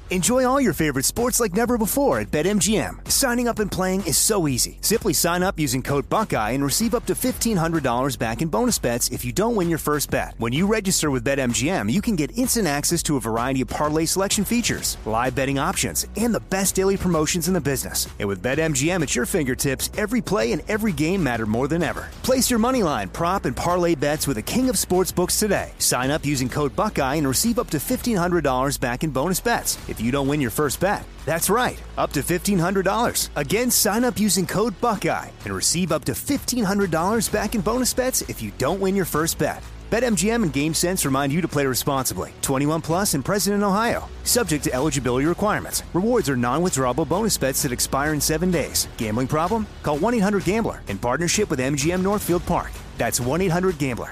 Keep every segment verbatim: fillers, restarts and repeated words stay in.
Enjoy all your favorite sports like never before at BetMGM. Signing up and playing is so easy. Simply sign up using code Buckeye and receive up to fifteen hundred dollars back in bonus bets if you don't win your first bet. When you register with BetMGM, you can get instant access to a variety of parlay selection features, live betting options, and the best daily promotions in the business. And with BetMGM at your fingertips, every play and every game matter more than ever. Place your moneyline, prop, and parlay bets with the king of sportsbooks today. Sign up using code Buckeye and receive up to fifteen hundred dollars back in bonus bets if you don't win your first bet. That's right, up to fifteen hundred dollars. Again, sign up using code Buckeye and receive up to fifteen hundred dollars back in bonus bets if you don't win your first bet. BetMGM and GameSense remind you to play responsibly. twenty-one plus and present in Ohio. Subject to eligibility requirements. Rewards are non-withdrawable bonus bets that expire in seven days. Gambling problem? Call one eight hundred gambler in partnership with M G M Northfield Park. That's one eight hundred gambler.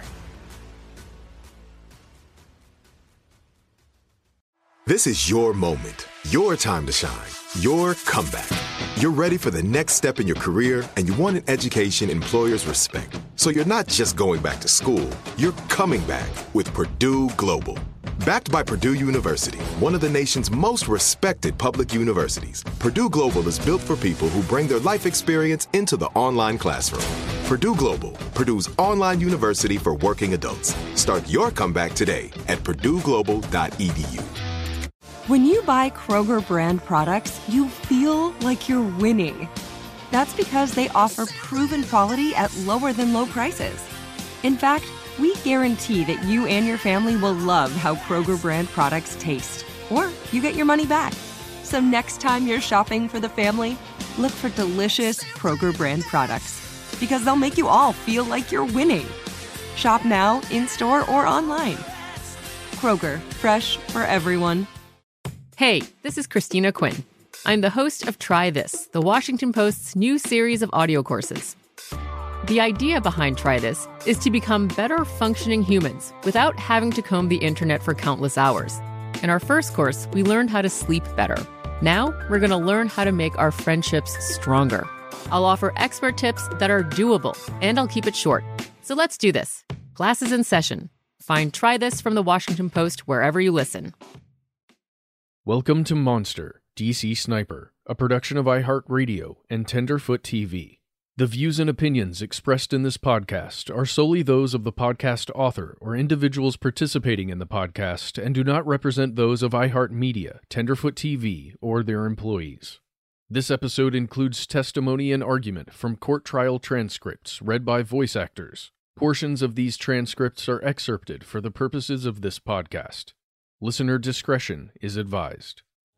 This is your moment, your time to shine, your comeback. You're ready for the next step in your career, and you want an education employers respect. So you're not just going back to school, you're coming back with Purdue Global. Backed by Purdue University, one of the nation's most respected public universities, Purdue Global is built for people who bring their life experience into the online classroom. Purdue Global, Purdue's online university for working adults. Start your comeback today at purdue global dot e d u. When you buy Kroger brand products, you feel like you're winning. That's because they offer proven quality at lower than low prices. In fact, we guarantee that you and your family will love how Kroger brand products taste, or you get your money back. So next time you're shopping for the family, look for delicious Kroger brand products, because they'll make you all feel like you're winning. Shop now, in-store, or online. Kroger, fresh for everyone. Hey, this is Christina Quinn. I'm the host of Try This, the Washington Post's new series of audio courses. The idea behind Try This is to become better functioning humans without having to comb the internet for countless hours. In our first course, we learned how to sleep better. Now, we're going to learn how to make our friendships stronger. I'll offer expert tips that are doable, and I'll keep it short. So let's do this. Class is in session. Find Try This from the Washington Post wherever you listen. Welcome to Monster, D C Sniper, a production of iHeartRadio and Tenderfoot T V. The views and opinions expressed in this podcast are solely those of the podcast author or individuals participating in the podcast and do not represent those of iHeartMedia, Tenderfoot T V, or their employees. This episode includes testimony and argument from court trial transcripts read by voice actors. Portions of these transcripts are excerpted for the purposes of this podcast. Listener discretion is advised.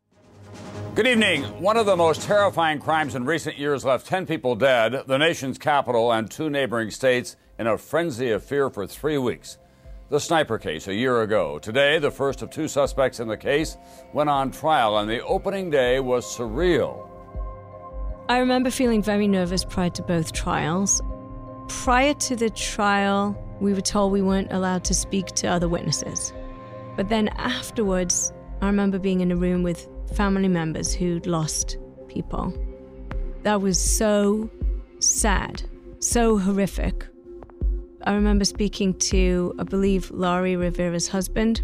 Good evening. One of the most terrifying crimes in recent years left ten people dead, the nation's capital, and two neighboring states in a frenzy of fear for three weeks. The sniper case a year ago. Today, the first of two suspects in the case went on trial, and the opening day was surreal. I remember feeling very nervous prior to both trials. Prior to the trial, we were told we weren't allowed to speak to other witnesses. But then afterwards, I remember being in a room with family members who'd lost people. That was so sad, so horrific. I remember speaking to, I believe, Laurie Rivera's husband.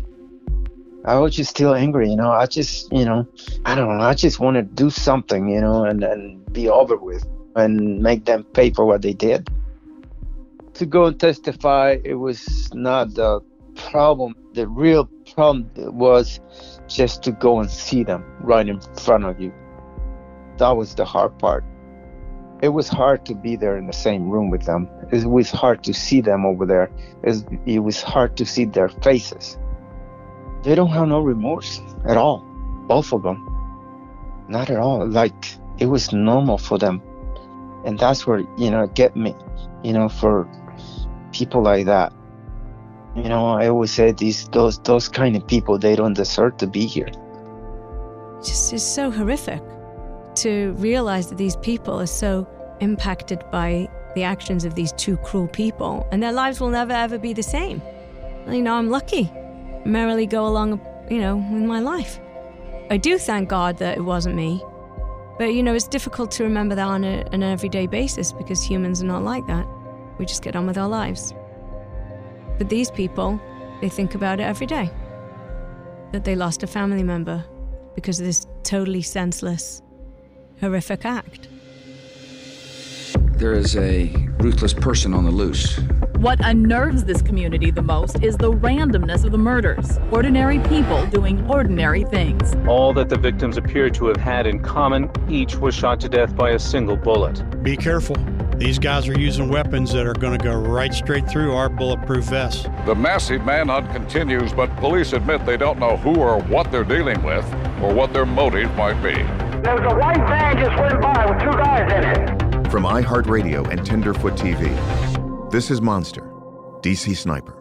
I was just still angry, you know. I just, you know, I don't know. I just wanted to do something, you know, and, and be over with and make them pay for what they did. To go and testify, it was not the problem. The real problem was just to go and see them right in front of you. That was the hard part. It was hard to be there in the same room with them. It was hard to see them over there. It was hard to see their faces. They don't have no remorse at all, both of them. Not at all. Like, it was normal for them. And that's where, you know, get me, you know, for people like that. You know, I always say these those those kind of people, they don't deserve to be here. Just it's so horrific to realize that these people are so impacted by the actions of these two cruel people, and their lives will never ever be the same. You know, I'm lucky. I merrily go along, you know, with my life. I do thank God that it wasn't me. But, you know, it's difficult to remember that on a, an everyday basis because humans are not like that. We just get on with our lives. But these people, they think about it every day. That they lost a family member, because of this totally senseless, horrific act. There is a ruthless person on the loose. What unnerves this community the most is the randomness of the murders. Ordinary people doing ordinary things. All that the victims appear to have had in common, each was shot to death by a single bullet. Be careful. These guys are using weapons that are going to go right straight through our bulletproof vests. The massive manhunt continues, but police admit they don't know who or what they're dealing with or what their motive might be. There was a white van just went by with two guys in it. From iHeartRadio and Tenderfoot T V, this is Monster, D C Sniper.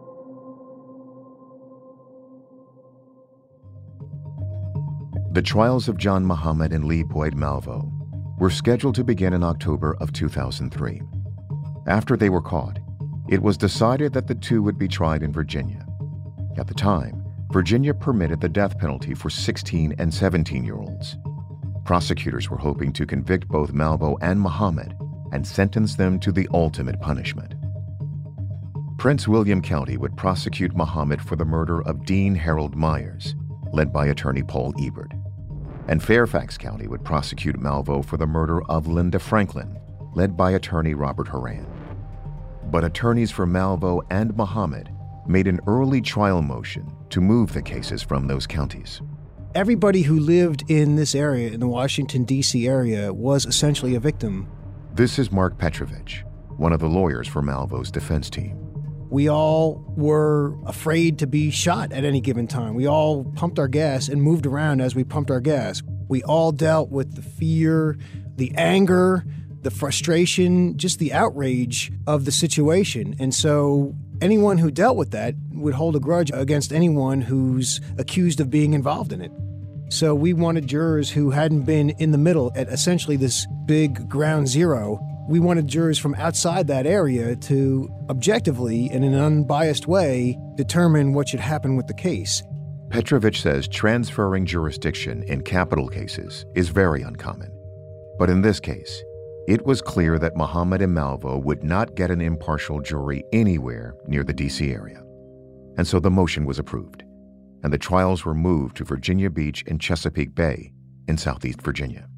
The trials of John Muhammad and Lee Boyd Malvo were scheduled to begin in October of two thousand three. After they were caught, it was decided that the two would be tried in Virginia. At the time, Virginia permitted the death penalty for sixteen and seventeen-year-olds. Prosecutors were hoping to convict both Malvo and Muhammad and sentence them to the ultimate punishment. Prince William County would prosecute Muhammad for the murder of Dean Harold Myers, led by attorney Paul Ebert. And Fairfax County would prosecute Malvo for the murder of Linda Franklin, led by attorney Robert Horan. But attorneys for Malvo and Muhammad made an early trial motion to move the cases from those counties. Everybody who lived in this area, in the Washington, D C area, was essentially a victim. This is Mark Petrovich, one of the lawyers for Malvo's defense team. We all were afraid to be shot at any given time. We all pumped our gas and moved around as we pumped our gas. We all dealt with the fear, the anger, the frustration, just the outrage of the situation. And so anyone who dealt with that would hold a grudge against anyone who's accused of being involved in it. So we wanted jurors who hadn't been in the middle at essentially this big ground zero. We wanted jurors from outside that area to objectively, in an unbiased way, determine what should happen with the case. Petrovich says transferring jurisdiction in capital cases is very uncommon. But in this case, it was clear that Muhammad and Malvo would not get an impartial jury anywhere near the D C area. And so the motion was approved, and the trials were moved to Virginia Beach and Chesapeake Bay in Southeast Virginia.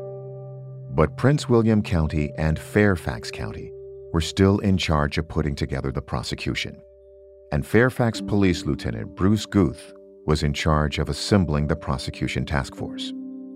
But Prince William County and Fairfax County were still in charge of putting together the prosecution, and Fairfax Police Lieutenant Bruce Guth was in charge of assembling the prosecution task force.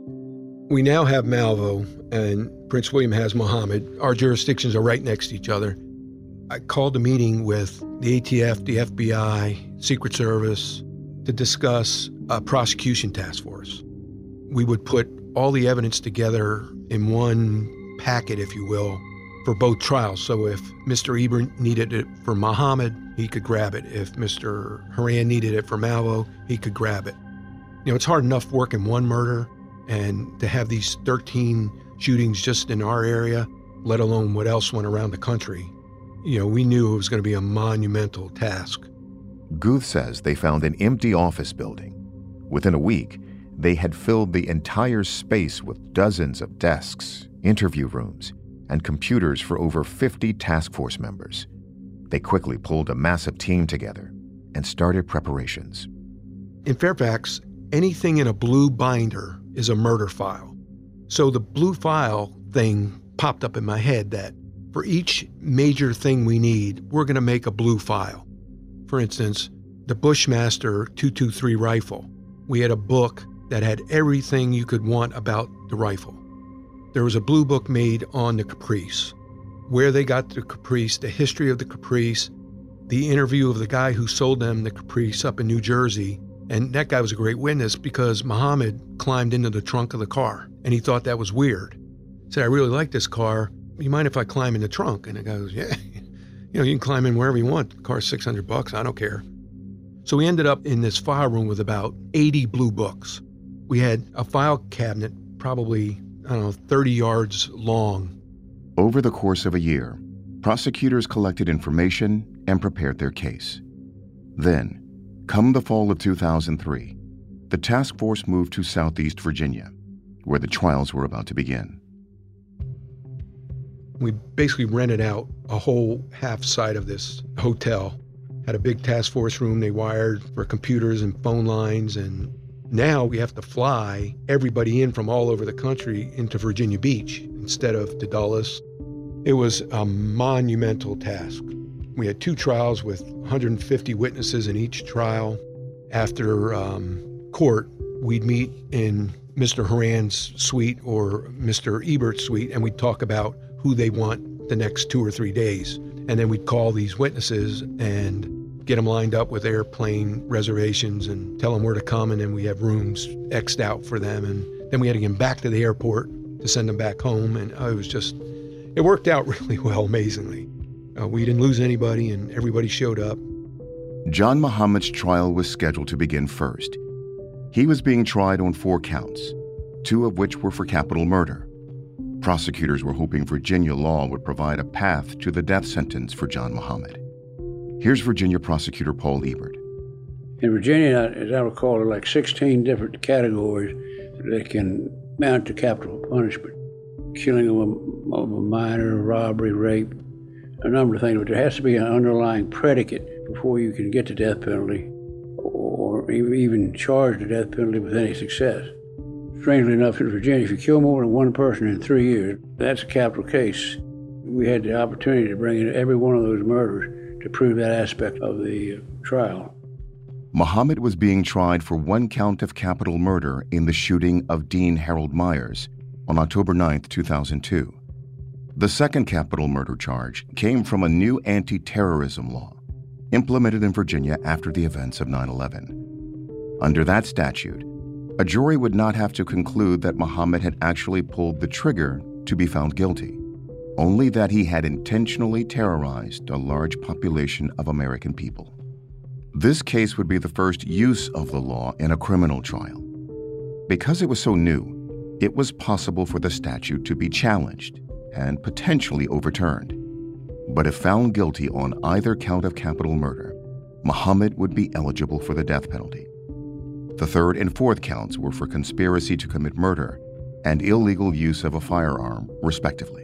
We now have Malvo, and Prince William has Muhammad. Our jurisdictions are right next to each other. I called a meeting with the A T F, the F B I, Secret Service, to discuss a prosecution task force. We would put all the evidence together in one packet, if you will, for both trials. So if Mister Ebert needed it for Muhammad, he could grab it. If Mister Horan needed it for Malvo, he could grab it. You know, it's hard enough working one murder, and to have these thirteen shootings just in our area, let alone what else went around the country, you know, we knew it was going to be a monumental task. Guth says they found an empty office building. Within a week, they had filled the entire space with dozens of desks, interview rooms, and computers for over fifty task force members. They quickly pulled a massive team together and started preparations. In Fairfax, anything in a blue binder is a murder file. So the blue file thing popped up in my head that for each major thing we need, we're going to make a blue file. For instance, the Bushmaster two twenty-three rifle. We had a book that had everything you could want about the rifle. There was a blue book made on the Caprice, where they got the Caprice, the history of the Caprice, the interview of the guy who sold them the Caprice up in New Jersey. And that guy was a great witness because Muhammad climbed into the trunk of the car and he thought that was weird. He said, I really like this car. You mind if I climb in the trunk? And the guy goes, yeah, you know, you can climb in wherever you want. The car's six hundred bucks. I don't care. So we ended up in this file room with about eighty blue books. We had a file cabinet, probably, I don't know, thirty yards long. Over the course of a year, prosecutors collected information and prepared their case. Then, come the fall of two thousand three, the task force moved to Southeast Virginia, where the trials were about to begin. We basically rented out a whole half side of this hotel, had a big task force room they wired for computers and phone lines, and Now we have to fly everybody in from all over the country into Virginia Beach instead of to Dulles. It was a monumental task. We had two trials with one hundred fifty witnesses in each trial. After um, court, we'd meet in Mister Horan's suite or Mister Ebert's suite, and we'd talk about who they want the next two or three days. And then we'd call these witnesses and get them lined up with airplane reservations and tell them where to come, and then we have rooms X'd out for them. And then we had to get them back to the airport to send them back home. And oh, it was just, it worked out really well, amazingly. Uh, we didn't lose anybody, and everybody showed up. John Muhammad's trial was scheduled to begin first. He was being tried on four counts, two of which were for capital murder. Prosecutors were hoping Virginia law would provide a path to the death sentence for John Muhammad. Here's Virginia prosecutor Paul Ebert. In Virginia, as I recall, there are like sixteen different categories that can mount to capital punishment. Killing of a, of a minor, robbery, rape, a number of things, but there has to be an underlying predicate before you can get the death penalty or even charge the death penalty with any success. Strangely enough, in Virginia, if you kill more than one person in three years, that's a capital case. We had the opportunity to bring in every one of those murders to prove that aspect of the trial. Muhammad was being tried for one count of capital murder in the shooting of Dean Harold Myers on October ninth, two thousand two. The second capital murder charge came from a new anti-terrorism law implemented in Virginia after the events of nine eleven. Under that statute, a jury would not have to conclude that Muhammad had actually pulled the trigger to be found guilty, only that he had intentionally terrorized a large population of American people. This case would be the first use of the law in a criminal trial. Because it was so new, it was possible for the statute to be challenged and potentially overturned. But if found guilty on either count of capital murder, Muhammad would be eligible for the death penalty. The third and fourth counts were for conspiracy to commit murder and illegal use of a firearm, respectively.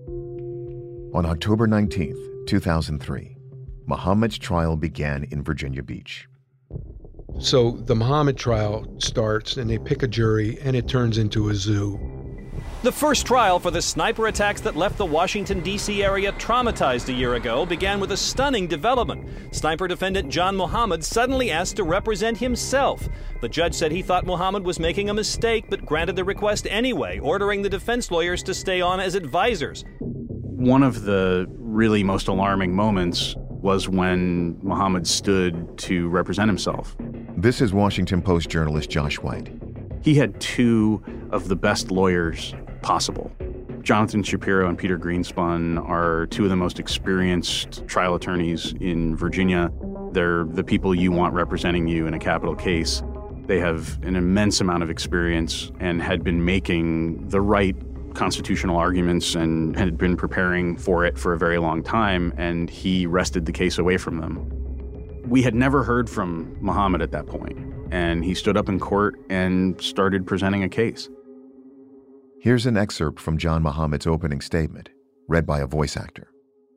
On October nineteenth, two thousand three, Muhammad's trial began in Virginia Beach. So the Muhammad trial starts, and they pick a jury, and it turns into a zoo. The first trial for the sniper attacks that left the Washington, D C area traumatized a year ago began with a stunning development. Sniper defendant John Muhammad suddenly asked to represent himself. The judge said he thought Muhammad was making a mistake, but granted the request anyway, ordering the defense lawyers to stay on as advisors. One of the really most alarming moments was when Muhammad stood to represent himself. This is Washington Post journalist Josh White. He had two of the best lawyers possible. Jonathan Shapiro and Peter Greenspun are two of the most experienced trial attorneys in Virginia. They're the people you want representing you in a capital case. They have an immense amount of experience and had been making the right constitutional arguments and had been preparing for it for a very long time, and he wrested the case away from them. We had never heard from Muhammad at that point, and he stood up in court and started presenting a case. Here's an excerpt from John Muhammad's opening statement, read by a voice actor.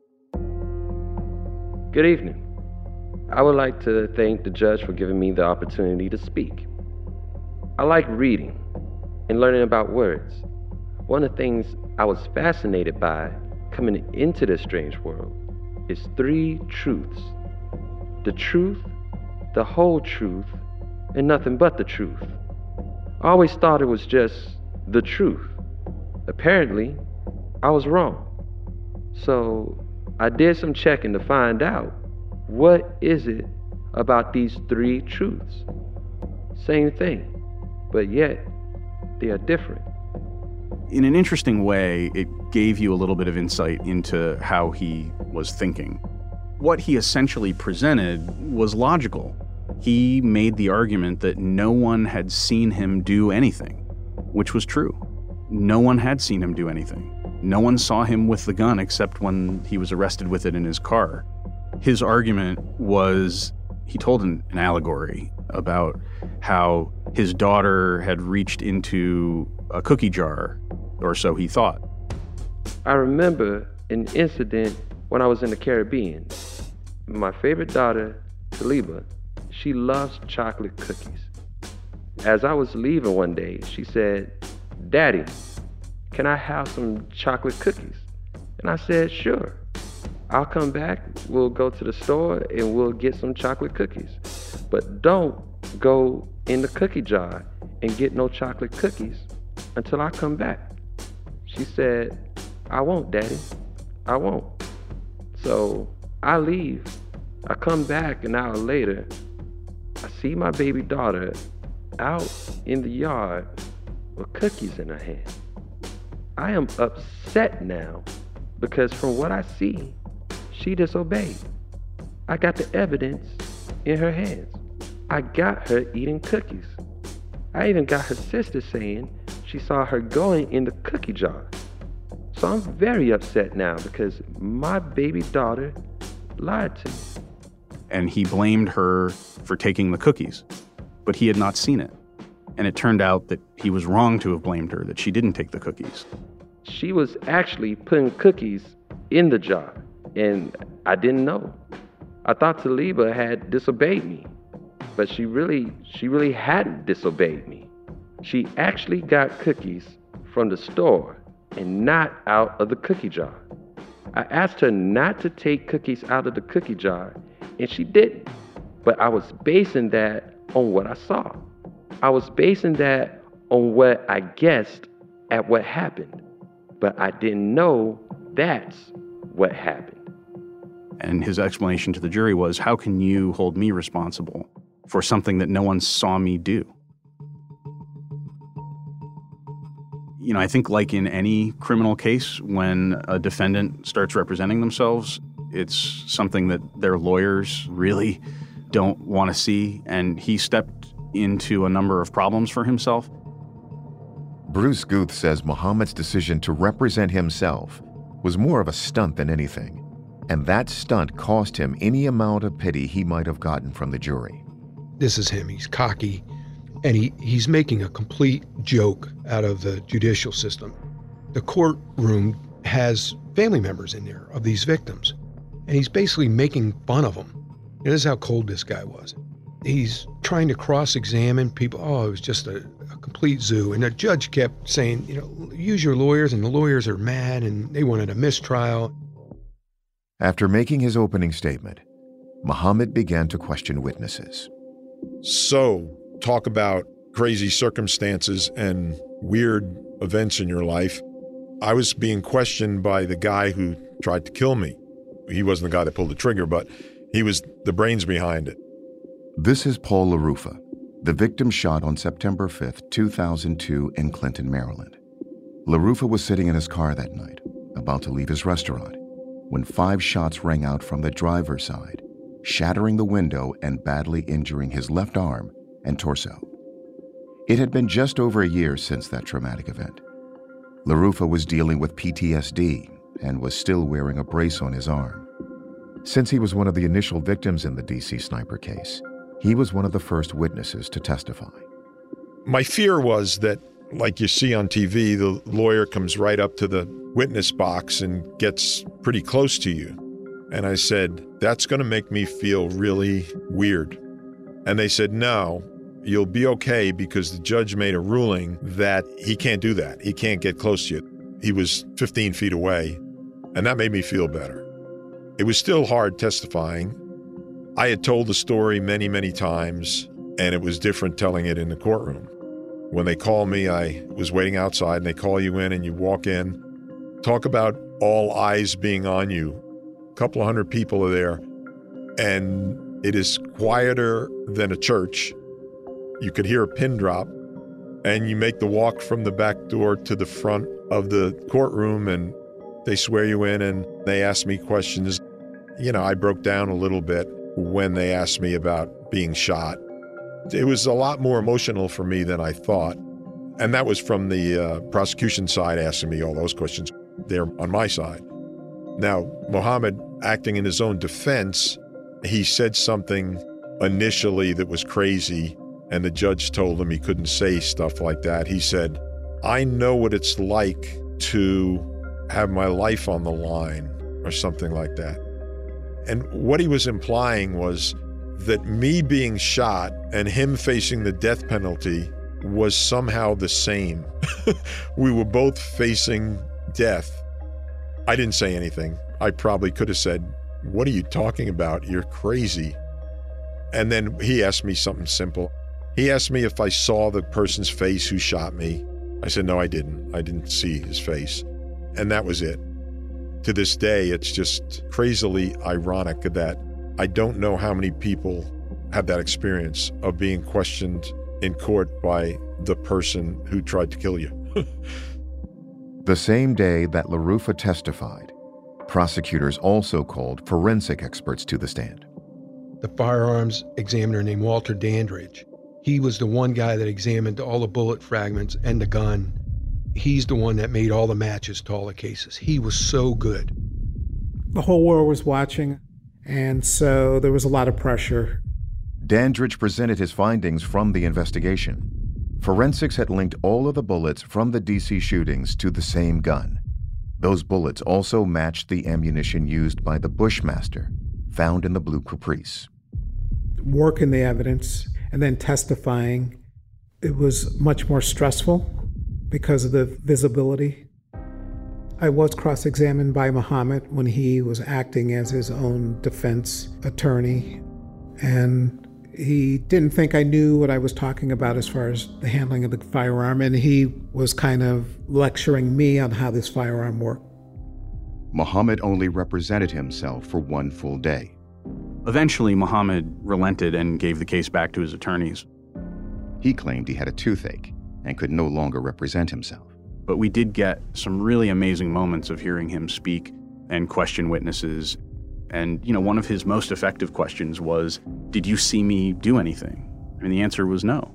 Good evening. I would like to thank the judge for giving me the opportunity to speak. I like reading and learning about words. One of the things I was fascinated by coming into this strange world is three truths. The truth, the whole truth, and nothing but the truth. I always thought it was just the truth. Apparently, I was wrong. So I did some checking to find out, what is it about these three truths? Same thing, but yet they are different. In an interesting way, it gave you a little bit of insight into how he was thinking. What he essentially presented was logical. He made the argument that no one had seen him do anything, which was true. No one had seen him do anything. No one saw him with the gun except when he was arrested with it in his car. His argument was, he told an, an allegory about how his daughter had reached into a cookie jar, or so he thought. I remember an incident when I was in the Caribbean. My favorite daughter, Saliba, she loves chocolate cookies. As I was leaving one day, she said, "Daddy, can I have some chocolate cookies?" And I said, "Sure. I'll come back, we'll go to the store and we'll get some chocolate cookies. But don't go in the cookie jar and get no chocolate cookies until I come back." She said, "I won't, Daddy. I won't." So I leave. I come back an hour later. I see my baby daughter out in the yard with cookies in her hand. I am upset now because from what I see, she disobeyed. I got the evidence in her hands. I got her eating cookies. I even got her sister saying she saw her going in the cookie jar. So I'm very upset now because my baby daughter lied to me. And he blamed her for taking the cookies, but he had not seen it. And it turned out that he was wrong to have blamed her, that she didn't take the cookies. She was actually putting cookies in the jar, and I didn't know. I thought Taliba had disobeyed me, but she really, she really hadn't disobeyed me. She actually got cookies from the store and not out of the cookie jar. I asked her not to take cookies out of the cookie jar, and she didn't. But I was basing that on what I saw. I was basing that on what I guessed at what happened. But I didn't know that's what happened. And his explanation to the jury was, how can you hold me responsible for something that no one saw me do? You know, I think like in any criminal case, when a defendant starts representing themselves, it's something that their lawyers really don't want to see. And he stepped into a number of problems for himself. Bruce Guth says Muhammad's decision to represent himself was more of a stunt than anything. And that stunt cost him any amount of pity he might have gotten from the jury. This is him. He's cocky. And he, he's making a complete joke out of the judicial system. The courtroom has family members in there of these victims, and he's basically making fun of them. And this is how cold this guy was. He's trying to cross-examine people. Oh, it was just a, a complete zoo. And the judge kept saying, you know, use your lawyers, and the lawyers are mad, and they wanted a mistrial. After making his opening statement, Muhammad began to question witnesses. So, talk about crazy circumstances and weird events in your life. I was being questioned by the guy who tried to kill me. He wasn't the guy that pulled the trigger, but he was the brains behind it. This is Paul LaRufa, the victim shot on September fifth, two thousand two in Clinton, Maryland. LaRufa was sitting in his car that night, about to leave his restaurant, when five shots rang out from the driver's side, shattering the window and badly injuring his left arm and torso. It had been just over a year since that traumatic event. LaRufa was dealing with P T S D and was still wearing a brace on his arm. Since he was one of the initial victims in the D C sniper case, he was one of the first witnesses to testify. My fear was that, like you see on T V, the lawyer comes right up to the witness box and gets pretty close to you. And I said, that's going to make me feel really weird. And they said, no, you'll be okay because the judge made a ruling that he can't do that. He can't get close to you. He was fifteen feet away, and that made me feel better. It was still hard testifying. I had told the story many, many times, and it was different telling it in the courtroom. When they called me, I was waiting outside, and they call you in, and you walk in. Talk about all eyes being on you. A couple of hundred people are there, and it is quieter than a church. You could hear a pin drop, and you make the walk from the back door to the front of the courtroom, and they swear you in, and they ask me questions. You know, I broke down a little bit when they asked me about being shot. It was a lot more emotional for me than I thought. And that was from the uh, prosecution side asking me all those questions. They're on my side. Now, Muhammad, acting in his own defense, he said something initially that was crazy, and the judge told him he couldn't say stuff like that. He said, I know what it's like to have my life on the line, or something like that. And what he was implying was that me being shot and him facing the death penalty was somehow the same. We were both facing death. I didn't say anything. I probably could have said, "What are you talking about? You're crazy." And then he asked me something simple. He asked me if I saw the person's face who shot me. I said, no, I didn't. I didn't see his face. And that was it. To this day, it's just crazily ironic that I don't know how many people have that experience of being questioned in court by the person who tried to kill you. The same day that LaRufa testified, prosecutors also called forensic experts to the stand. The firearms examiner named Walter Dandridge, he was the one guy that examined all the bullet fragments and the gun. He's the one that made all the matches to all the cases. He was so good. The whole world was watching, and so there was a lot of pressure. Dandridge presented his findings from the investigation. Forensics had linked all of the bullets from the D C shootings to the same gun. Those bullets also matched the ammunition used by the Bushmaster, found in the blue Caprice. Working the evidence and then testifying, it was much more stressful because of the visibility. I was cross-examined by Muhammad when he was acting as his own defense attorney, and he didn't think I knew what I was talking about as far as the handling of the firearm, and he was kind of lecturing me on how this firearm worked. Muhammad only represented himself for one full day. Eventually, Muhammad relented and gave the case back to his attorneys. He claimed he had a toothache and could no longer represent himself. But we did get some really amazing moments of hearing him speak and question witnesses. And, you know, one of his most effective questions was, did you see me do anything? And the answer was no.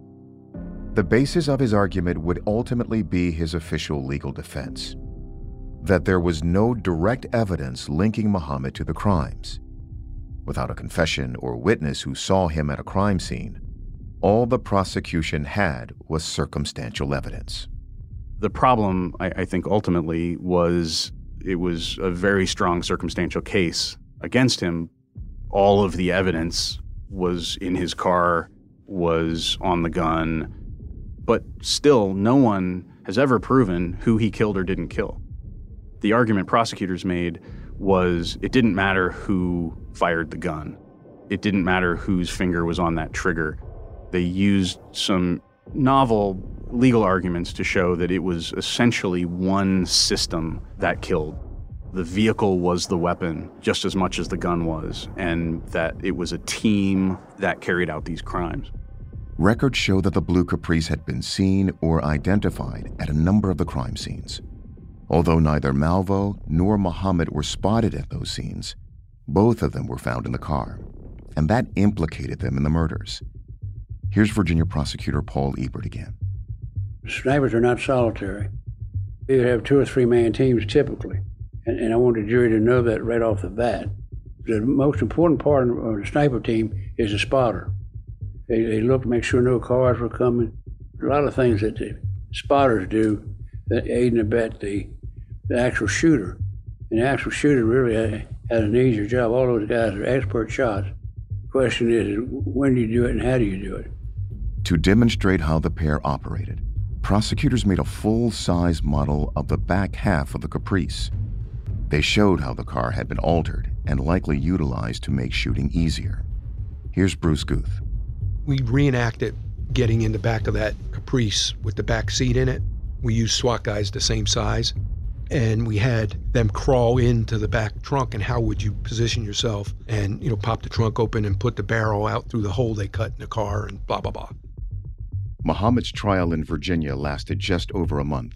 The basis of his argument would ultimately be his official legal defense, that there was no direct evidence linking Muhammad to the crimes. Without a confession or witness who saw him at a crime scene, all the prosecution had was circumstantial evidence. The problem, I, I think, ultimately was it was a very strong circumstantial case against him. All of the evidence was in his car, was on the gun, but still no one has ever proven who he killed or didn't kill. The argument prosecutors made was it didn't matter who fired the gun. It didn't matter whose finger was on that trigger. They used some novel legal arguments to show that it was essentially one system that killed. The vehicle was the weapon just as much as the gun was, and that it was a team that carried out these crimes. Records show that the blue Caprice had been seen or identified at a number of the crime scenes. Although neither Malvo nor Muhammad were spotted at those scenes, both of them were found in the car, and that implicated them in the murders. Here's Virginia prosecutor Paul Ebert again. Snipers are not solitary. They either have two or three man teams typically, and, and I want the jury to know that right off the bat. The most important part of the sniper team is the spotter. They, they look to make sure no cars were coming. A lot of things that the spotters do that aid and abet the, the actual shooter. And the actual shooter really has an easier job. All those guys are expert shots. The question is, when do you do it and how do you do it? To demonstrate how the pair operated, prosecutors made a full-size model of the back half of the Caprice. They showed how the car had been altered and likely utilized to make shooting easier. Here's Bruce Guth. We reenacted getting in the back of that Caprice with the back seat in it. We used SWAT guys the same size, and we had them crawl into the back trunk, and how would you position yourself and, you know, pop the trunk open and put the barrel out through the hole they cut in the car and blah, blah, blah. Muhammad's trial in Virginia lasted just over a month.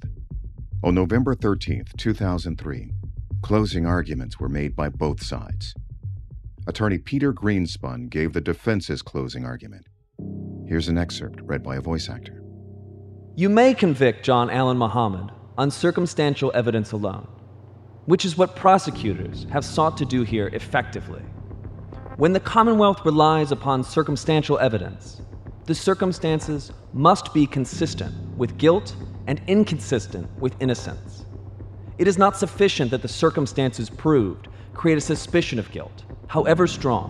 On November thirteenth, two thousand three, closing arguments were made by both sides. Attorney Peter Greenspun gave the defense's closing argument. Here's an excerpt read by a voice actor. You may convict John Allen Muhammad on circumstantial evidence alone, which is what prosecutors have sought to do here effectively. When the Commonwealth relies upon circumstantial evidence, the circumstances must be consistent with guilt and inconsistent with innocence. It is not sufficient that the circumstances proved create a suspicion of guilt, however strong,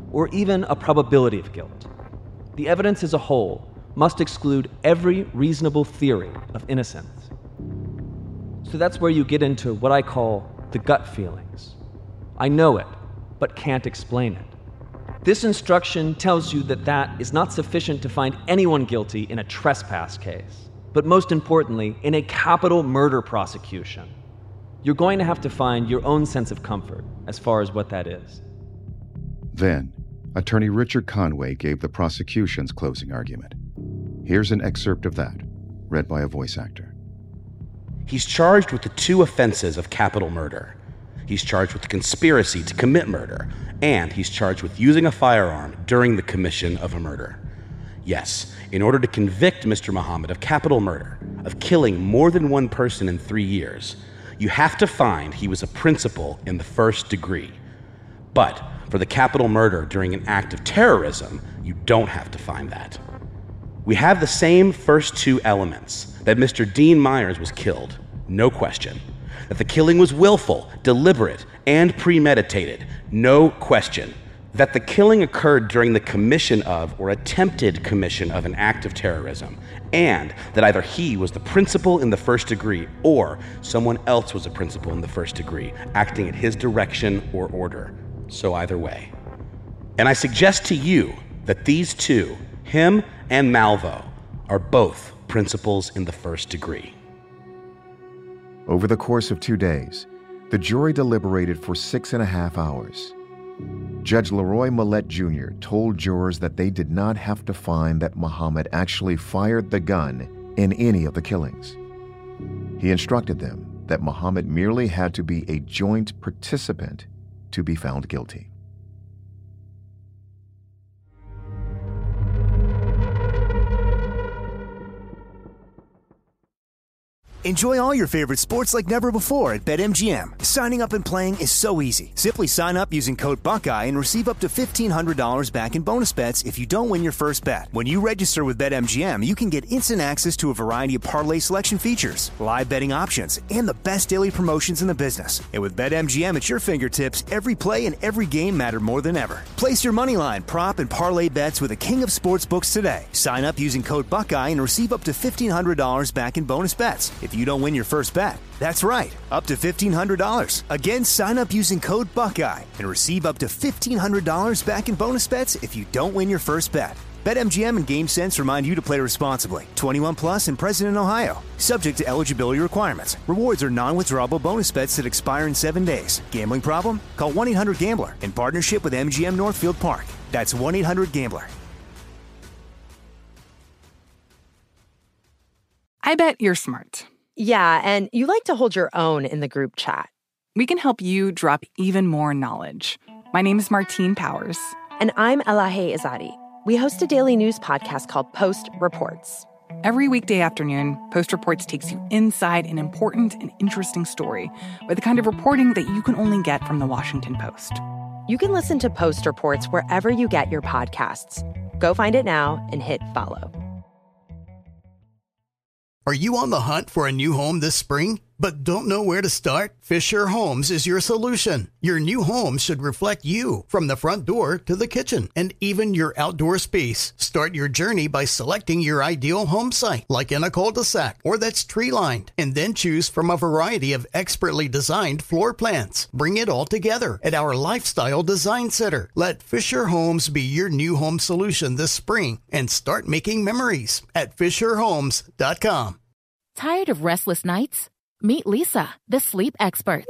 or even a probability of guilt. The evidence as a whole must exclude every reasonable theory of innocence. So that's where you get into what I call the gut feelings. I know it, but can't explain it. This instruction tells you that that is not sufficient to find anyone guilty in a trespass case, but most importantly, in a capital murder prosecution. You're going to have to find your own sense of comfort as far as what that is. Then, Attorney Richard Conway gave the prosecution's closing argument. Here's an excerpt of that, read by a voice actor. He's charged with the two offenses of capital murder. He's charged with the conspiracy to commit murder, and he's charged with using a firearm during the commission of a murder. Yes, in order to convict Mister Muhammad of capital murder, of killing more than one person in three years, you have to find he was a principal in the first degree. But for the capital murder during an act of terrorism, you don't have to find that. We have the same first two elements, that Mister Dean Myers was killed, no question. That the killing was willful, deliberate, and premeditated, no question. That the killing occurred during the commission of or attempted commission of an act of terrorism, and that either he was the principal in the first degree or someone else was a principal in the first degree, acting at his direction or order. So either way. And I suggest to you that these two, him and Malvo, are both principals in the first degree. Over the course of two days, the jury deliberated for six and a half hours. Judge Leroy Millette Junior told jurors that they did not have to find that Muhammad actually fired the gun in any of the killings. He instructed them that Muhammad merely had to be a joint participant to be found guilty. Enjoy all your favorite sports like never before at BetMGM. Signing up and playing is so easy. Simply sign up using code Buckeye and receive up to fifteen hundred dollars back in bonus bets if you don't win your first bet. When you register with BetMGM, you can get instant access to a variety of parlay selection features, live betting options, and the best daily promotions in the business. And with BetMGM at your fingertips, every play and every game matter more than ever. Place your moneyline, prop, and parlay bets with the king of sportsbooks today. Sign up using code Buckeye and receive up to fifteen hundred dollars back in bonus bets if you don't win your first bet. That's right, up to fifteen hundred dollars. Again, sign up using code Buckeye and receive up to fifteen hundred dollars back in bonus bets if you don't win your first bet. BetMGM and GameSense remind you to play responsibly. twenty-one plus and present in Ohio. Subject to eligibility requirements. Rewards are non-withdrawable bonus bets that expire in seven days. Gambling problem? Call one eight hundred gambler in partnership with M G M Northfield Park. That's one eight hundred gambler. I bet you're smart. Yeah, and you like to hold your own in the group chat. We can help you drop even more knowledge. My name is Martine Powers. And I'm Elahe Izadi. We host a daily news podcast called Post Reports. Every weekday afternoon, Post Reports takes you inside an important and interesting story with the kind of reporting that you can only get from the Washington Post. You can listen to Post Reports wherever you get your podcasts. Go find it now and hit follow. Are you on the hunt for a new home this spring, but don't know where to start? Fisher Homes is your solution. Your new home should reflect you, from the front door to the kitchen, and even your outdoor space. Start your journey by selecting your ideal home site, like in a cul-de-sac or that's tree-lined, and then choose from a variety of expertly designed floor plans. Bring it all together at our Lifestyle Design Center. Let Fisher Homes be your new home solution this spring, and start making memories at fisher homes dot com. Tired of restless nights? Meet Leesa, the sleep experts.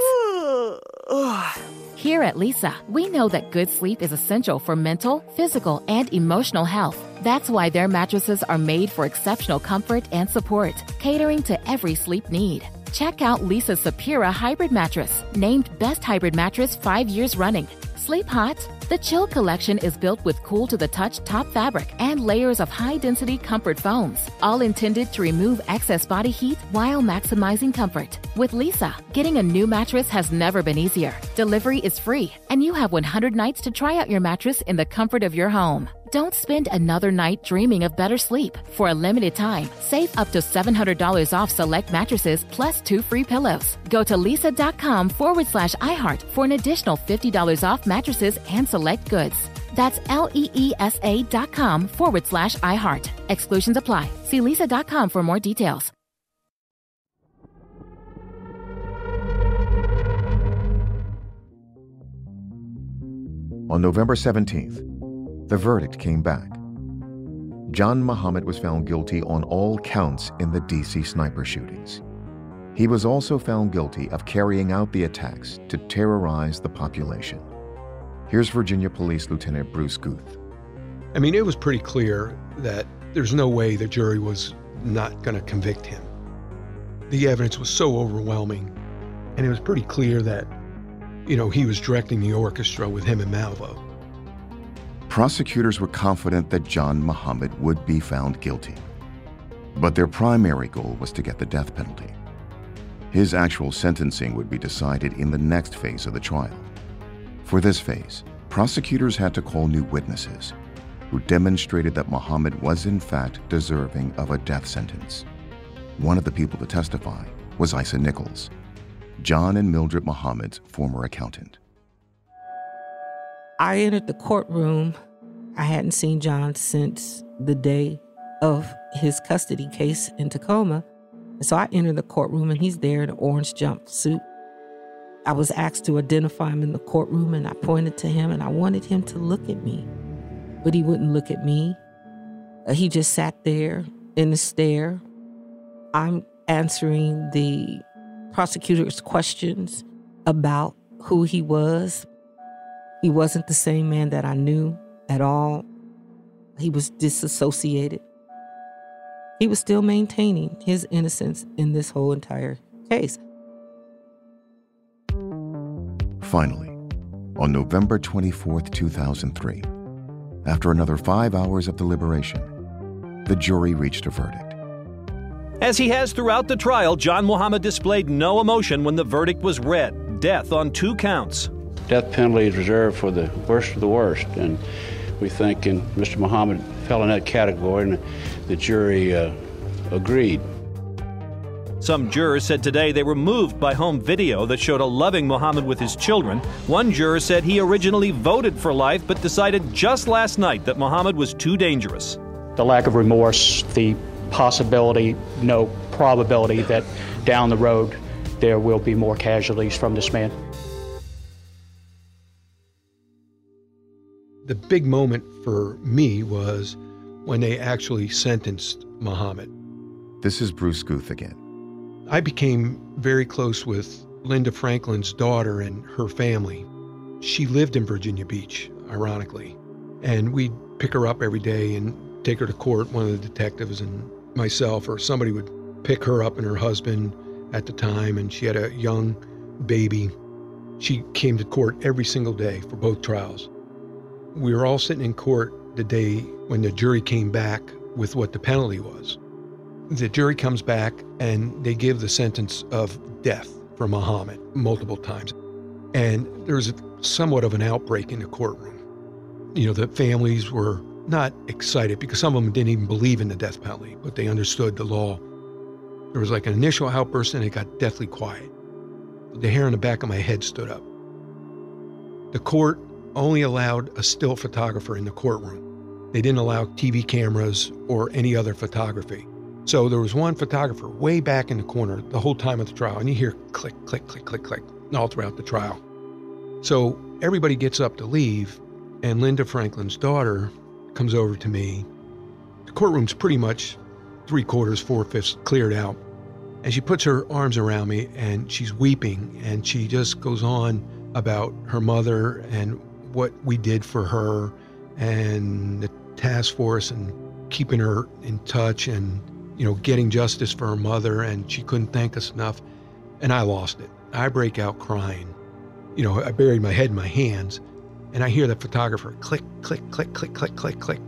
Here at Leesa, we know that good sleep is essential for mental, physical, and emotional health. That's why their mattresses are made for exceptional comfort and support, catering to every sleep need. Check out Leesa's Sapira Hybrid Mattress, named Best Hybrid Mattress five years running. Sleep hot? The Chill Collection is built with cool-to-the-touch top fabric and layers of high-density comfort foams, all intended to remove excess body heat while maximizing comfort. With Leesa, getting a new mattress has never been easier. Delivery is free, and you have one hundred nights to try out your mattress in the comfort of your home. Don't spend another night dreaming of better sleep. For a limited time, save up to seven hundred dollars off select mattresses plus two free pillows. Go to leesa.com forward slash iHeart for an additional fifty dollars off mattresses and select goods. That's L-E-E-S-A dot com forward slash iHeart. Exclusions apply. See leesa dot com for more details. On November seventeenth, the verdict came back. John Muhammad was found guilty on all counts in the D C sniper shootings. He was also found guilty of carrying out the attacks to terrorize the population. Here's Virginia Police Lieutenant Bruce Guth. I mean, it was pretty clear that there's no way the jury was not going to convict him. The evidence was so overwhelming, and it was pretty clear that, you know, he was directing the orchestra with him and Malvo. Prosecutors were confident that John Muhammad would be found guilty. But their primary goal was to get the death penalty. His actual sentencing would be decided in the next phase of the trial. For this phase, prosecutors had to call new witnesses who demonstrated that Muhammad was in fact deserving of a death sentence. One of the people to testify was Isa Nichols, John and Mildred Muhammad's former accountant. I entered the courtroom. I hadn't seen John since the day of his custody case in Tacoma. So I entered the courtroom and he's there in an orange jumpsuit. I was asked to identify him in the courtroom and I pointed to him and I wanted him to look at me, but he wouldn't look at me. Uh, he just sat there in the stare. I'm answering the prosecutor's questions about who he was. He wasn't the same man that I knew at all. He was disassociated. He was still maintaining his innocence in this whole entire case. Finally, on November twenty-fourth, two thousand three, after another five hours of deliberation, the jury reached a verdict. As he has throughout the trial, John Muhammad displayed no emotion when the verdict was read. Death on two counts. Death penalty is reserved for the worst of the worst, and we think in Mister Muhammad fell in that category, and the jury uh, agreed. Some jurors said today they were moved by home video that showed a loving Muhammad with his children. One juror said he originally voted for life, but decided just last night that Muhammad was too dangerous. The lack of remorse, the possibility, no probability that down the road there will be more casualties from this man. The big moment for me was when they actually sentenced Muhammad. This is Bruce Guth again. I became very close with Linda Franklin's daughter and her family. She lived in Virginia Beach, ironically, and we'd pick her up every day and take her to court. One of the detectives and myself or somebody would pick her up and her husband at the time, and she had a young baby. She came to court every single day for both trials. We were all sitting in court the day when the jury came back with what the penalty was. The jury comes back and they give the sentence of death for Muhammad multiple times. And there was somewhat of an outbreak in the courtroom. You know, the families were not excited because some of them didn't even believe in the death penalty, but they understood the law. There was like an initial outburst and it got deathly quiet. The hair on the back of my head stood up. The court only allowed a still photographer in the courtroom. They didn't allow T V cameras or any other photography. So there was one photographer way back in the corner the whole time of the trial, and you hear click, click, click, click, click all throughout the trial. So everybody gets up to leave, and Linda Franklin's daughter comes over to me. The courtroom's pretty much three quarters, four fifths cleared out. And she puts her arms around me and she's weeping, and she just goes on about her mother and what we did for her and the task force and keeping her in touch and, you know, getting justice for her mother, and she couldn't thank us enough. And I lost it. I break out crying. You know, I buried my head in my hands, and I hear the photographer click, click, click, click, click, click, click.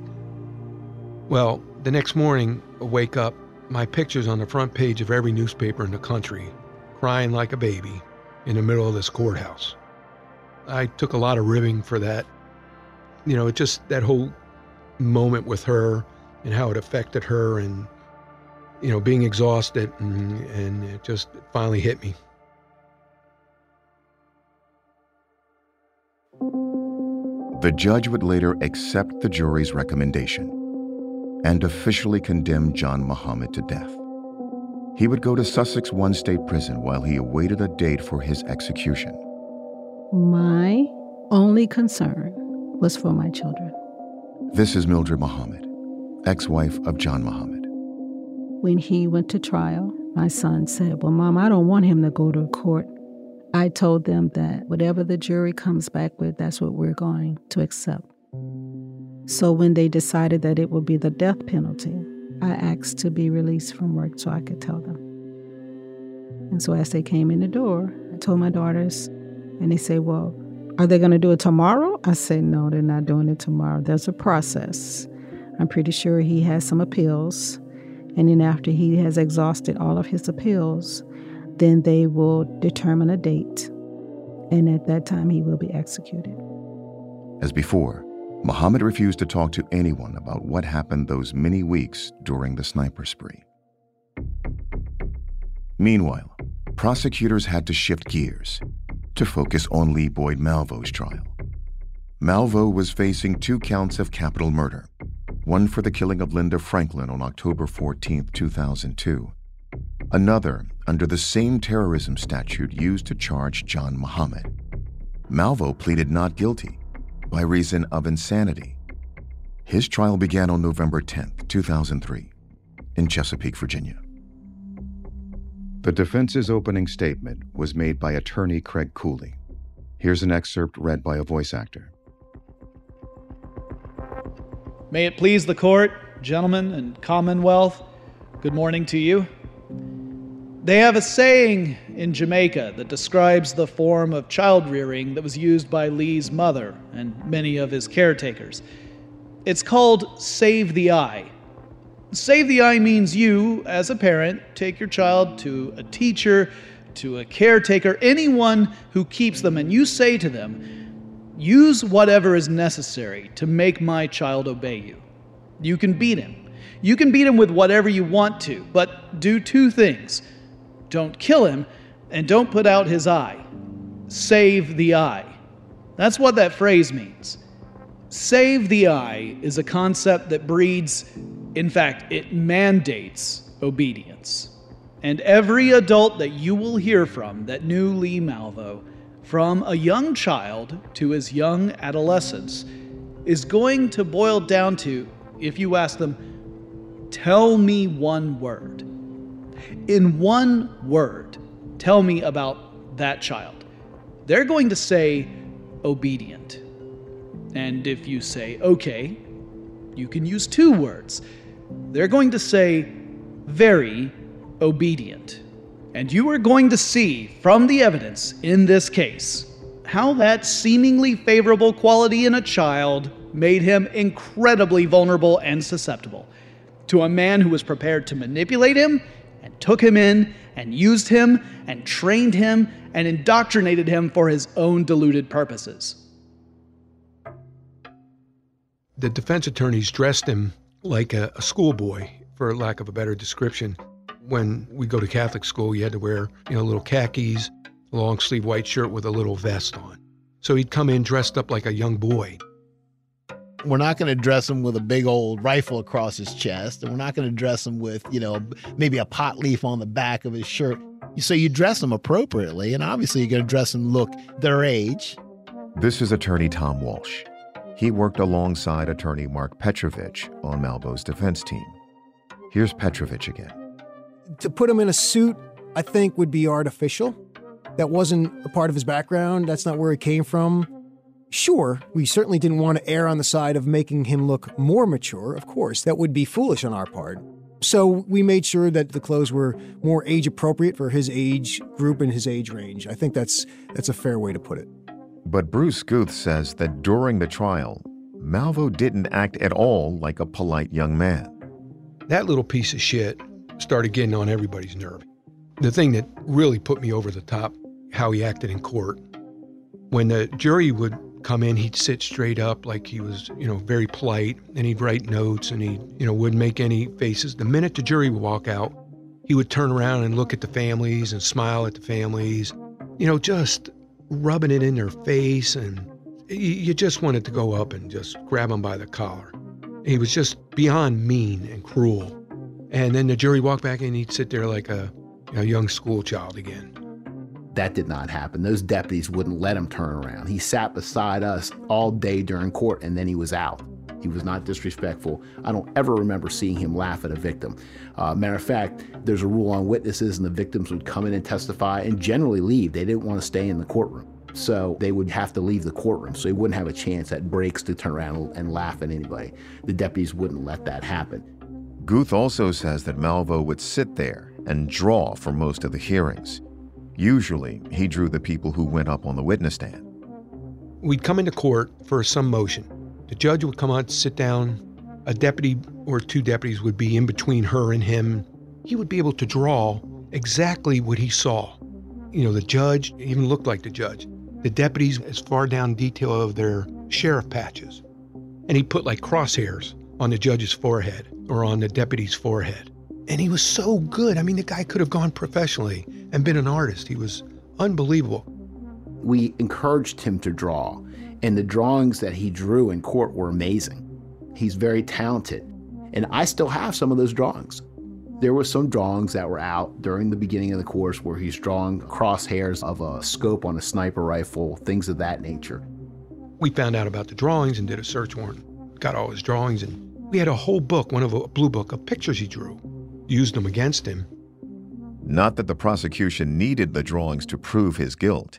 Well, the next morning, I wake up, my picture's on the front page of every newspaper in the country, crying like a baby in the middle of this courthouse. I took a lot of ribbing for that. You know, it just, that whole moment with her and how it affected her, and, you know, being exhausted, and, and it just finally hit me. The judge would later accept the jury's recommendation and officially condemn John Muhammad to death. He would go to Sussex One State Prison while he awaited a date for his execution. My only concern was for my children. This is Mildred Muhammad, ex-wife of John Muhammad. When he went to trial, my son said, well, Mom, I don't want him to go to court. I told them that whatever the jury comes back with, that's what we're going to accept. So when they decided that it would be the death penalty, I asked to be released from work so I could tell them. And so as they came in the door, I told my daughters, and they say, well, are they going to do it tomorrow? I said, no, they're not doing it tomorrow. There's a process. I'm pretty sure he has some appeals. And then after he has exhausted all of his appeals, then they will determine a date. And at that time, he will be executed. As before, Muhammad refused to talk to anyone about what happened those many weeks during the sniper spree. Meanwhile, prosecutors had to shift gears to focus on Lee Boyd Malvo's trial. Malvo was facing two counts of capital murder, one for the killing of Linda Franklin on October fourteenth, two thousand two, another under the same terrorism statute used to charge John Muhammad. Malvo pleaded not guilty by reason of insanity. His trial began on November tenth, two thousand three, in Chesapeake, Virginia. The defense's opening statement was made by attorney Craig Cooley. Here's an excerpt read by a voice actor. May it please the court, gentlemen and Commonwealth, good morning to you. They have a saying in Jamaica that describes the form of child rearing that was used by Lee's mother and many of his caretakers. It's called save the eye. Save the eye means you, as a parent, take your child to a teacher, to a caretaker, anyone who keeps them, and you say to them, use whatever is necessary to make my child obey you. You can beat him. You can beat him with whatever you want to, but do two things. Don't kill him, and don't put out his eye. Save the eye. That's what that phrase means. Save the eye is a concept that breeds, in fact, it mandates obedience. And every adult that you will hear from that knew Lee Malvo, from a young child to his young adolescence, is going to boil down to, if you ask them, tell me one word. In one word, tell me about that child. They're going to say, obedient. And if you say, okay, you can use two words. They're going to say, very obedient. And you are going to see from the evidence in this case how that seemingly favorable quality in a child made him incredibly vulnerable and susceptible to a man who was prepared to manipulate him and took him in and used him and trained him and indoctrinated him for his own deluded purposes. The defense attorneys dressed him like a, a schoolboy, for lack of a better description. When we go to Catholic school, you had to wear, you know, little khakis, a long sleeve white shirt with a little vest on. So he'd come in dressed up like a young boy. We're not going to dress him with a big old rifle across his chest, and we're not going to dress him with, you know, maybe a pot leaf on the back of his shirt. So you dress them appropriately, and obviously you're going to dress them look their age. This is attorney Tom Walsh. He worked alongside attorney Mark Petrovich on Malvo's defense team. Here's Petrovich again. To put him in a suit, I think, would be artificial. That wasn't a part of his background. That's not where he came from. Sure, we certainly didn't want to err on the side of making him look more mature, of course. That would be foolish on our part. So we made sure that the clothes were more age appropriate for his age group and his age range. I think that's that's a fair way to put it. But Bruce Guth says that during the trial, Malvo didn't act at all like a polite young man. That little piece of shit started getting on everybody's nerve. The thing that really put me over the top, how he acted in court. When the jury would come in, he'd sit straight up like he was, you know, very polite, and he'd write notes, and he, you know, wouldn't make any faces. The minute the jury would walk out, he would turn around and look at the families and smile at the families, you know, just rubbing it in their face, and you, you just wanted to go up and just grab him by the collar. He was just beyond mean and cruel. And then the jury walked back and he'd sit there like a, a young school child again. That did not happen. Those deputies wouldn't let him turn around. He sat beside us all day during court, and then he was out. He was not disrespectful. I don't ever remember seeing him laugh at a victim. Uh, matter of fact, there's a rule on witnesses, and the victims would come in and testify and generally leave. They didn't want to stay in the courtroom. So they would have to leave the courtroom, so he wouldn't have a chance at breaks to turn around and laugh at anybody. The deputies wouldn't let that happen. Guth also says that Malvo would sit there and draw for most of the hearings. Usually, he drew the people who went up on the witness stand. We'd come into court for some motion. The judge would come out, sit down. A deputy or two deputies would be in between her and him. He would be able to draw exactly what he saw. You know, the judge even looked like the judge. The deputies as far down detail of their sheriff patches. And he put like crosshairs on the judge's forehead or on the deputy's forehead. And he was so good. I mean, the guy could have gone professionally and been an artist. He was unbelievable. We encouraged him to draw, and the drawings that he drew in court were amazing. He's very talented, and I still have some of those drawings. There were some drawings that were out during the beginning of the course where he's drawing crosshairs of a scope on a sniper rifle, things of that nature. We found out about the drawings and did a search warrant, got all his drawings, and we had a whole book, one of a blue book of pictures he drew, used them against him. Not that the prosecution needed the drawings to prove his guilt.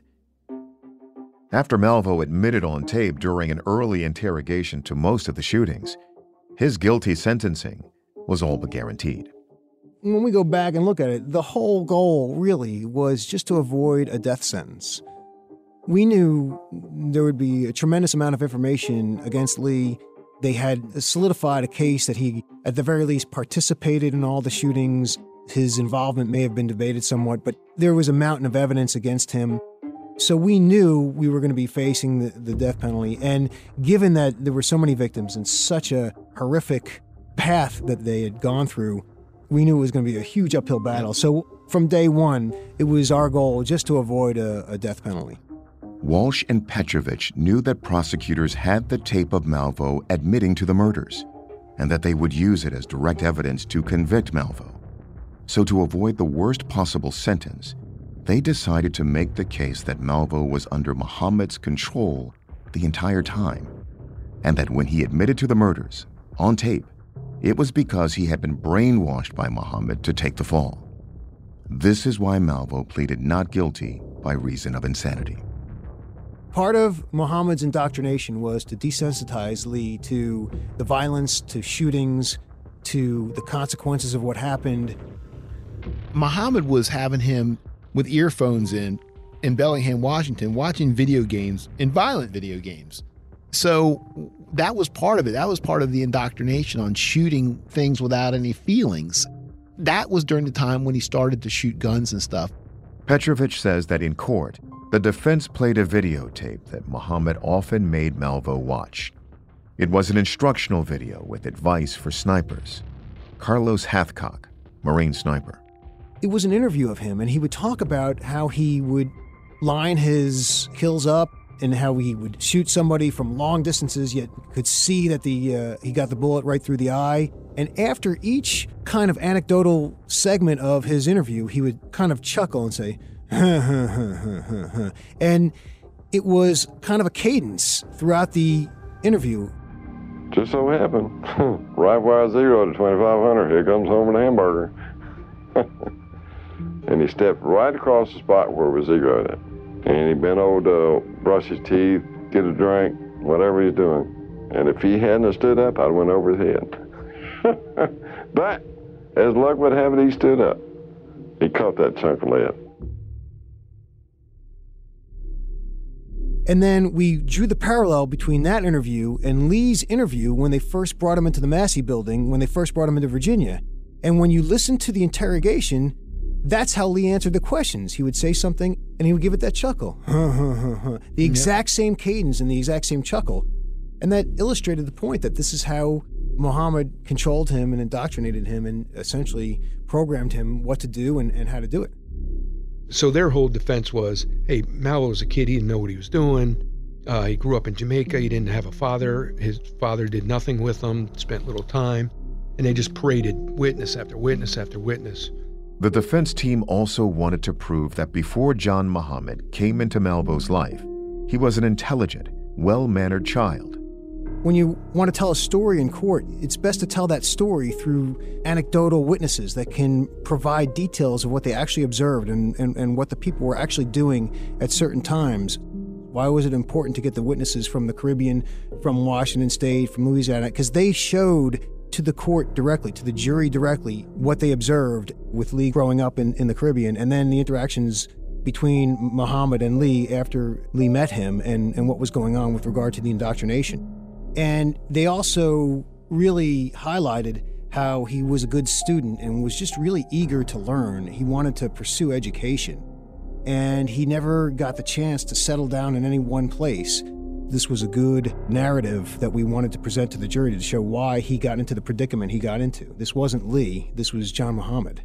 After Malvo admitted on tape during an early interrogation to most of the shootings, his guilty sentencing was all but guaranteed. When we go back and look at it, the whole goal really was just to avoid a death sentence. We knew there would be a tremendous amount of information against Lee. They had solidified a case that he, at the very least, participated in all the shootings. His involvement may have been debated somewhat, but there was a mountain of evidence against him. So we knew we were going to be facing the, the death penalty. And given that there were so many victims and such a horrific path that they had gone through, we knew it was going to be a huge uphill battle. So from day one, it was our goal just to avoid a, a death penalty. Walsh and Petrovich knew that prosecutors had the tape of Malvo admitting to the murders, and that they would use it as direct evidence to convict Malvo. So to avoid the worst possible sentence, they decided to make the case that Malvo was under Muhammad's control the entire time, and that when he admitted to the murders, on tape, it was because he had been brainwashed by Muhammad to take the fall. This is why Malvo pleaded not guilty by reason of insanity. Part of Muhammad's indoctrination was to desensitize Lee to the violence, to shootings, to the consequences of what happened. Muhammad was having him with earphones in, in Bellingham, Washington, watching video games, and violent video games. So that was part of it. That was part of the indoctrination on shooting things without any feelings. That was during the time when he started to shoot guns and stuff. Petrovich says that in court, the defense played a videotape that Muhammad often made Malvo watch. It was an instructional video with advice for snipers. Carlos Hathcock, Marine sniper. It was an interview of him, and he would talk about how he would line his kills up and how he would shoot somebody from long distances, yet could see that the uh, he got the bullet right through the eye. And after each kind of anecdotal segment of his interview, he would kind of chuckle and say, huh, huh, huh, huh, huh, huh. And it was kind of a cadence throughout the interview. Just so happened, right where I zeroed at twenty-five hundred, here comes home with a hamburger. And he stepped right across the spot where we zeroed it. And he bent over to brush his teeth, get a drink, whatever he's doing. And if he hadn't have stood up, I'd have went over his head. But as luck would have it, he stood up. He caught that chunk of lead. And then we drew the parallel between that interview and Lee's interview when they first brought him into the Massey building, when they first brought him into Virginia. And when you listen to the interrogation, that's how Lee answered the questions. He would say something, and he would give it that chuckle. The exact same cadence and the exact same chuckle. And that illustrated the point that this is how Muhammad controlled him and indoctrinated him and essentially programmed him what to do and, and how to do it. So their whole defense was, hey, Malvo was a kid, he didn't know what he was doing. Uh, he grew up in Jamaica, he didn't have a father. His father did nothing with him, spent little time. And they just paraded witness after witness after witness. The defense team also wanted to prove that before John Muhammad came into Malvo's life, he was an intelligent, well-mannered child. When you want to tell a story in court, it's best to tell that story through anecdotal witnesses that can provide details of what they actually observed and, and, and what the people were actually doing at certain times. Why was it important to get the witnesses from the Caribbean, from Washington State, from Louisiana? Because they showed to the court directly, to the jury directly, what they observed with Lee growing up in, in the Caribbean, and then the interactions between Muhammad and Lee after Lee met him and, and what was going on with regard to the indoctrination. And they also really highlighted how he was a good student and was just really eager to learn. He wanted to pursue education, and he never got the chance to settle down in any one place. This was a good narrative that we wanted to present to the jury to show why he got into the predicament he got into. This wasn't Lee, this was John Muhammad.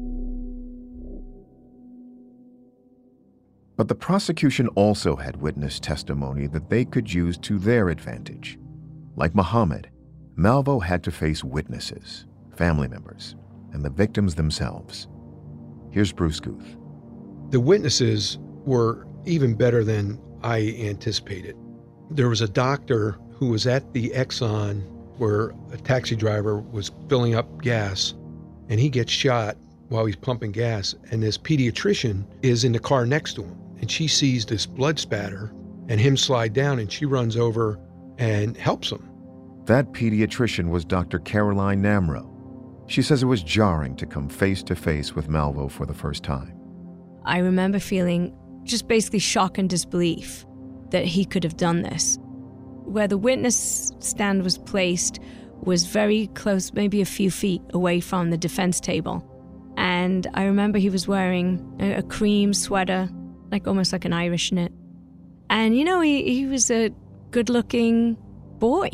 But the prosecution also had witness testimony that they could use to their advantage. Like Muhammad, Malvo had to face witnesses, family members, and the victims themselves. Here's Bruce Guth. The witnesses were even better than I anticipated. There was a doctor who was at the Exxon where a taxi driver was filling up gas, and he gets shot while he's pumping gas, and this pediatrician is in the car next to him, and she sees this blood spatter and him slide down, and she runs over and helps him. That pediatrician was Doctor Caroline Namro. She says it was jarring to come face to face with Malvo for the first time. I remember feeling just basically shock and disbelief that he could have done this. Where the witness stand was placed was very close, maybe a few feet away from the defense table. And I remember he was wearing a, a cream sweater, like almost like an Irish knit. And, you know, he, he was a good-looking boy.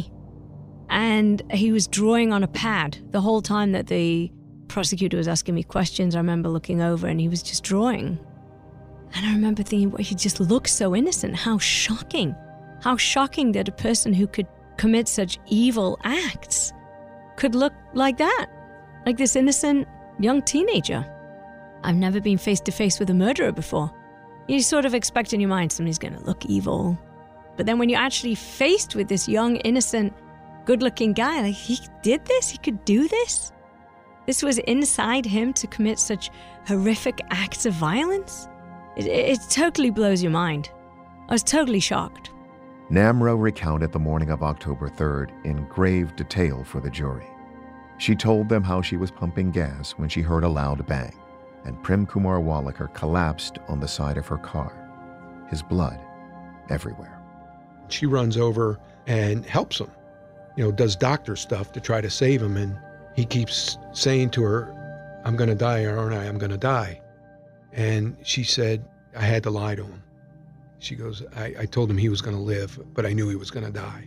And he was drawing on a pad the whole time that the prosecutor was asking me questions. I remember looking over and he was just drawing. And I remember thinking, well, he just looks so innocent. How shocking. How shocking that a person who could commit such evil acts could look like that. Like this innocent young teenager. I've never been face to face with a murderer before. You sort of expect in your mind somebody's going to look evil. But then when you're actually faced with this young, innocent, good-looking guy, like, he did this? He could do this? This was inside him to commit such horrific acts of violence? It, it, it totally blows your mind. I was totally shocked. Namro recounted the morning of October third in grave detail for the jury. She told them how she was pumping gas when she heard a loud bang, and Prem Kumar Walekar collapsed on the side of her car, his blood everywhere. She runs over and helps him, you know, does doctor stuff to try to save him, and he keeps saying to her, I'm going to die, aren't I? I'm going to die. And she said, I had to lie to him. She goes, I, I told him he was going to live, but I knew he was going to die.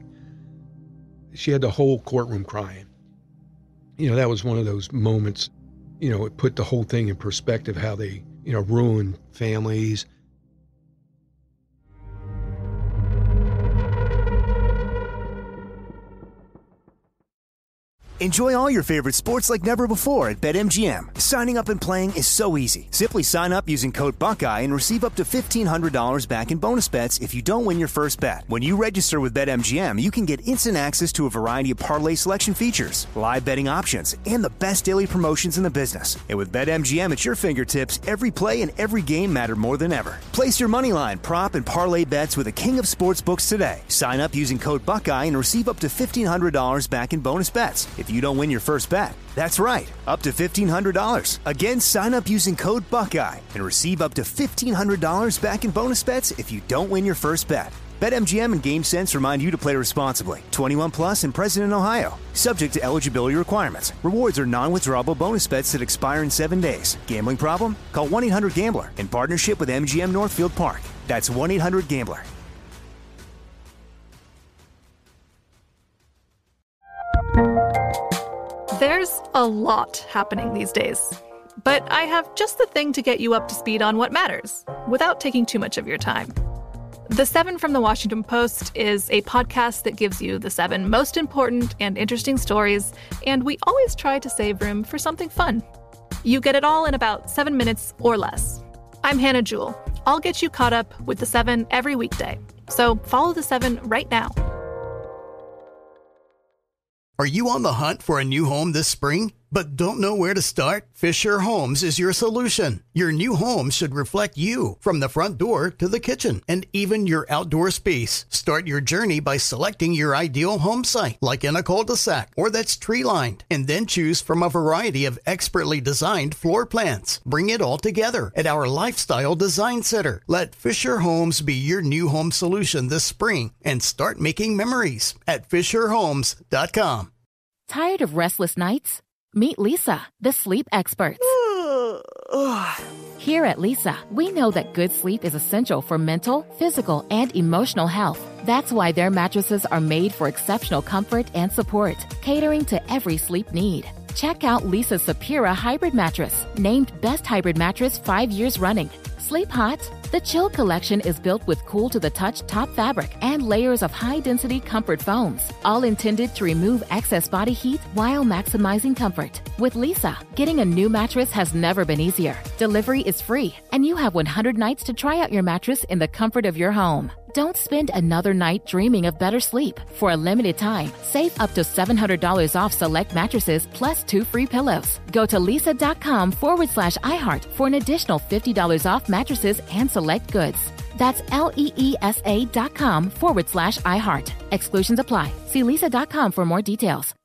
She had the whole courtroom crying. You know, that was one of those moments, you know, it put the whole thing in perspective, how they, you know, ruined families. Enjoy all your favorite sports like never before at BetMGM. Signing up and playing is so easy. Simply sign up using code Buckeye and receive up to fifteen hundred dollars back in bonus bets if you don't win your first bet. When you register with BetMGM, you can get instant access to a variety of parlay selection features, live betting options, and the best daily promotions in the business. And with BetMGM at your fingertips, every play and every game matter more than ever. Place your moneyline, prop, and parlay bets with the king of sportsbooks today. Sign up using code Buckeye and receive up to fifteen hundred dollars back in bonus bets if you don't win your first bet. That's right, up to fifteen hundred dollars. Again, sign up using code Buckeye and receive up to fifteen hundred dollars back in bonus bets if you don't win your first bet. BetMGM and GameSense remind you to play responsibly. twenty-one plus and present in Ohio. Subject to eligibility requirements. Rewards are non-withdrawable bonus bets that expire in seven days. Gambling problem? Call one eight hundred gambler in partnership with M G M Northfield Park. That's one eight hundred gambler. There's a lot happening these days, but I have just the thing to get you up to speed on what matters without taking too much of your time. The Seven from the Washington Post is a podcast that gives you the seven most important and interesting stories, and we always try to save room for something fun. You get it all in about seven minutes or less. I'm Hannah Jewell. I'll get you caught up with the seven every weekday. So follow the seven right now. Are you on the hunt for a new home this spring, but don't know where to start? Fisher Homes is your solution. Your new home should reflect you, from the front door to the kitchen, and even your outdoor space. Start your journey by selecting your ideal home site, like in a cul-de-sac or that's tree-lined, and then choose from a variety of expertly designed floor plans. Bring it all together at our Lifestyle Design Center. Let Fisher Homes be your new home solution this spring and start making memories at fisher homes dot com. Tired of restless nights? Meet Leesa, the sleep experts. Here at Leesa, we know that good sleep is essential for mental, physical, and emotional health. That's why their mattresses are made for exceptional comfort and support, catering to every sleep need. Check out Leesa's Sapira Hybrid Mattress, named Best Hybrid Mattress five years running. Sleep hot? The Chill Collection is built with cool-to-the-touch top fabric and layers of high-density comfort foams, all intended to remove excess body heat while maximizing comfort. With Leesa, getting a new mattress has never been easier. Delivery is free, and you have one hundred nights to try out your mattress in the comfort of your home. Don't spend another night dreaming of better sleep. For a limited time, save up to seven hundred dollars off select mattresses plus two free pillows. Go to leesa.com forward slash iHeart for an additional fifty dollars off mattresses and select goods. That's L-E-E-S-A dot com forward slash iHeart. Exclusions apply. See leesa dot com for more details.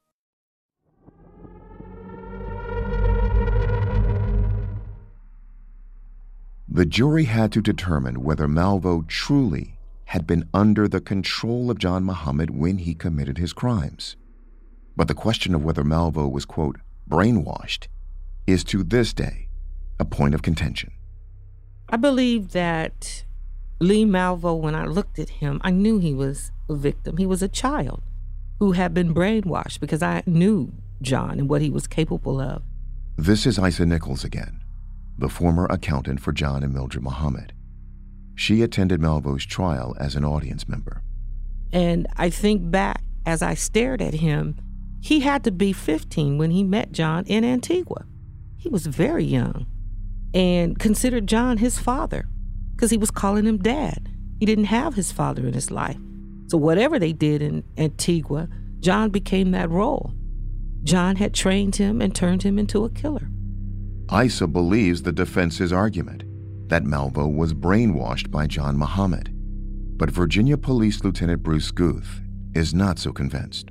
The jury had to determine whether Malvo truly had been under the control of John Muhammad when he committed his crimes. But the question of whether Malvo was, quote, brainwashed is to this day a point of contention. I believe that Lee Malvo, when I looked at him, I knew he was a victim. He was a child who had been brainwashed because I knew John and what he was capable of. This is Isa Nichols again, the former accountant for John and Mildred Muhammad. She attended Malvo's trial as an audience member. And I think back, as I stared at him, he had to be fifteen when he met John in Antigua. He was very young and considered John his father because he was calling him dad. He didn't have his father in his life. So whatever they did in Antigua, John became that role. John had trained him and turned him into a killer. Isa believes the defense's argument that Malvo was brainwashed by John Muhammad, but Virginia Police Lieutenant Bruce Guth is not so convinced.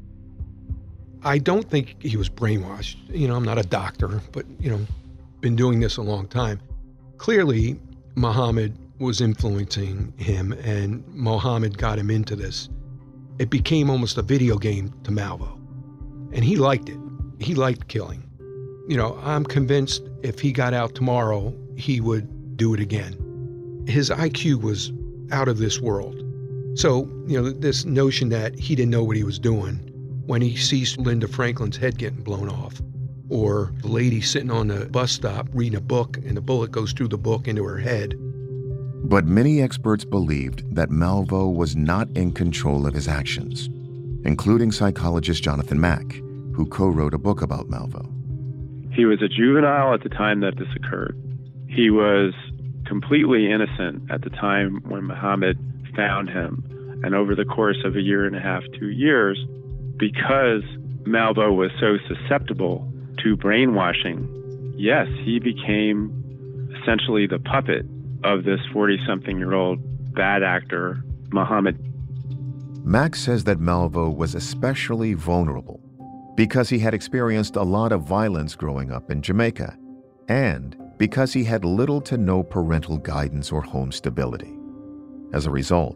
I don't think he was brainwashed. You know, I'm not a doctor, but, you know, been doing this a long time. Clearly, Muhammad was influencing him, and Muhammad got him into this. It became almost a video game to Malvo, and he liked it. He liked killing. You know, I'm convinced if he got out tomorrow, he would do it again. His I Q was out of this world. So, you know, this notion that he didn't know what he was doing when he sees Linda Franklin's head getting blown off, or the lady sitting on the bus stop reading a book and the bullet goes through the book into her head. But many experts believed that Malvo was not in control of his actions, including psychologist Jonathan Mack, who co-wrote a book about Malvo. He was a juvenile at the time that this occurred. He was completely innocent at the time when Muhammad found him. And over the course of a year and a half, two years, because Malvo was so susceptible to brainwashing, yes, he became essentially the puppet of this forty-something-year-old bad actor, Muhammad. Max says that Malvo was especially vulnerable because he had experienced a lot of violence growing up in Jamaica, and because he had little to no parental guidance or home stability. As a result,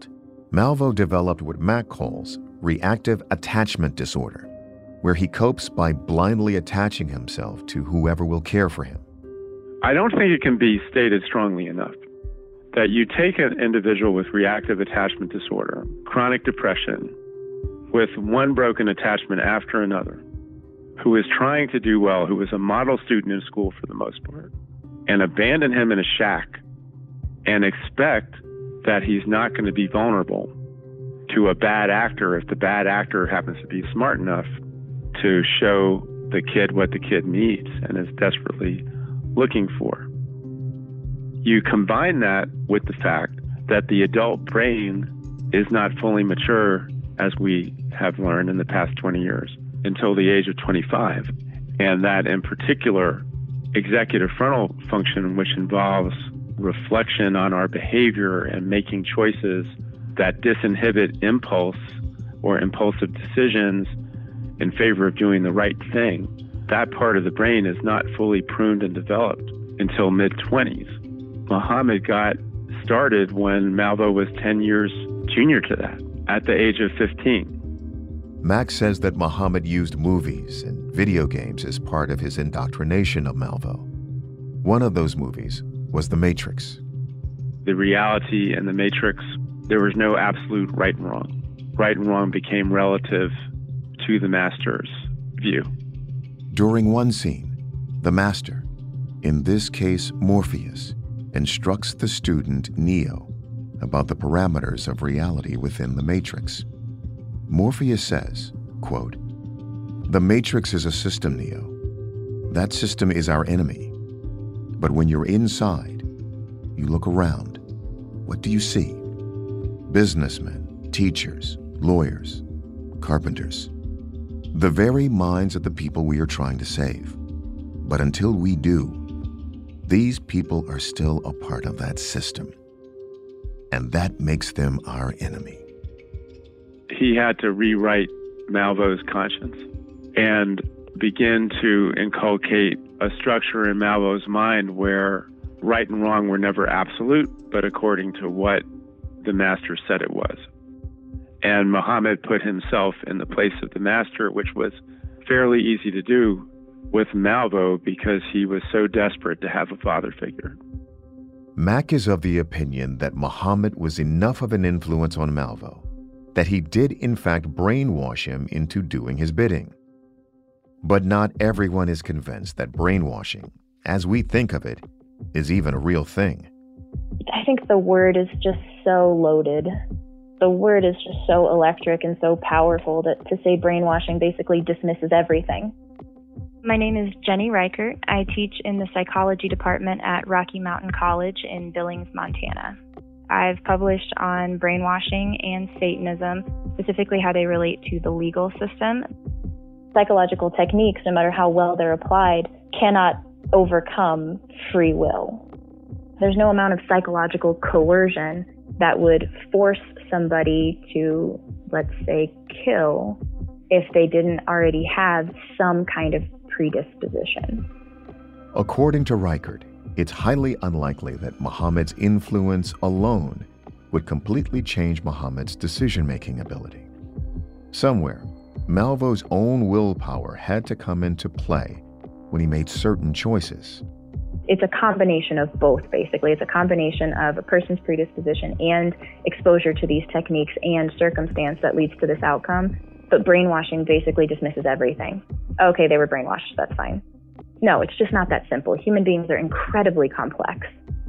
Malvo developed what Mack calls reactive attachment disorder, where he copes by blindly attaching himself to whoever will care for him. I don't think it can be stated strongly enough that you take an individual with reactive attachment disorder, chronic depression, with one broken attachment after another, who is trying to do well, who is a model student in school for the most part, and abandon him in a shack and expect that he's not going to be vulnerable to a bad actor if the bad actor happens to be smart enough to show the kid what the kid needs and is desperately looking for. You combine that with the fact that the adult brain is not fully mature, as we have learned in the past twenty years, until the age of twenty-five. And that in particular, executive frontal function, which involves reflection on our behavior and making choices that disinhibit impulse or impulsive decisions in favor of doing the right thing, that part of the brain is not fully pruned and developed until mid-twenties. Muhammad got started when Malvo was ten years junior to that, at the age of fifteen. Mack says that Muhammad used movies and video games as part of his indoctrination of Malvo. One of those movies was The Matrix. The reality in The Matrix, there was no absolute right and wrong. Right and wrong became relative to the master's view. During one scene, the master, in this case Morpheus, instructs the student Neo about the parameters of reality within the Matrix. Morpheus says, quote, "The Matrix is a system, Neo. That system is our enemy. But when you're inside, you look around. What do you see? Businessmen, teachers, lawyers, carpenters. The very minds of the people we are trying to save. But until we do, these people are still a part of that system. And that makes them our enemy." He had to rewrite Malvo's conscience and begin to inculcate a structure in Malvo's mind where right and wrong were never absolute, but according to what the master said it was. And Muhammad put himself in the place of the master, which was fairly easy to do with Malvo because he was so desperate to have a father figure. Mack is of the opinion that Muhammad was enough of an influence on Malvo that he did in fact brainwash him into doing his bidding. But not everyone is convinced that brainwashing, as we think of it, is even a real thing. I think the word is just so loaded. The word is just so electric and so powerful that to say brainwashing basically dismisses everything. My name is Jenny Reichert. I teach in the psychology department at Rocky Mountain College in Billings, Montana. I've published on brainwashing and Satanism, specifically how they relate to the legal system. Psychological techniques, no matter how well they're applied, cannot overcome free will. There's no amount of psychological coercion that would force somebody to, let's say, kill if they didn't already have some kind of predisposition. According to Reichert, it's highly unlikely that Muhammad's influence alone would completely change Muhammad's decision-making ability. Somewhere, Malvo's own willpower had to come into play when he made certain choices. It's a combination of both, basically. It's a combination of a person's predisposition and exposure to these techniques and circumstance that leads to this outcome. But brainwashing basically dismisses everything. Okay, they were brainwashed, that's fine. No, it's just not that simple. Human beings are incredibly complex.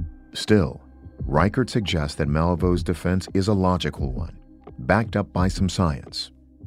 Still, Reichert suggests that Malvo's defense is a logical one, backed up by some science.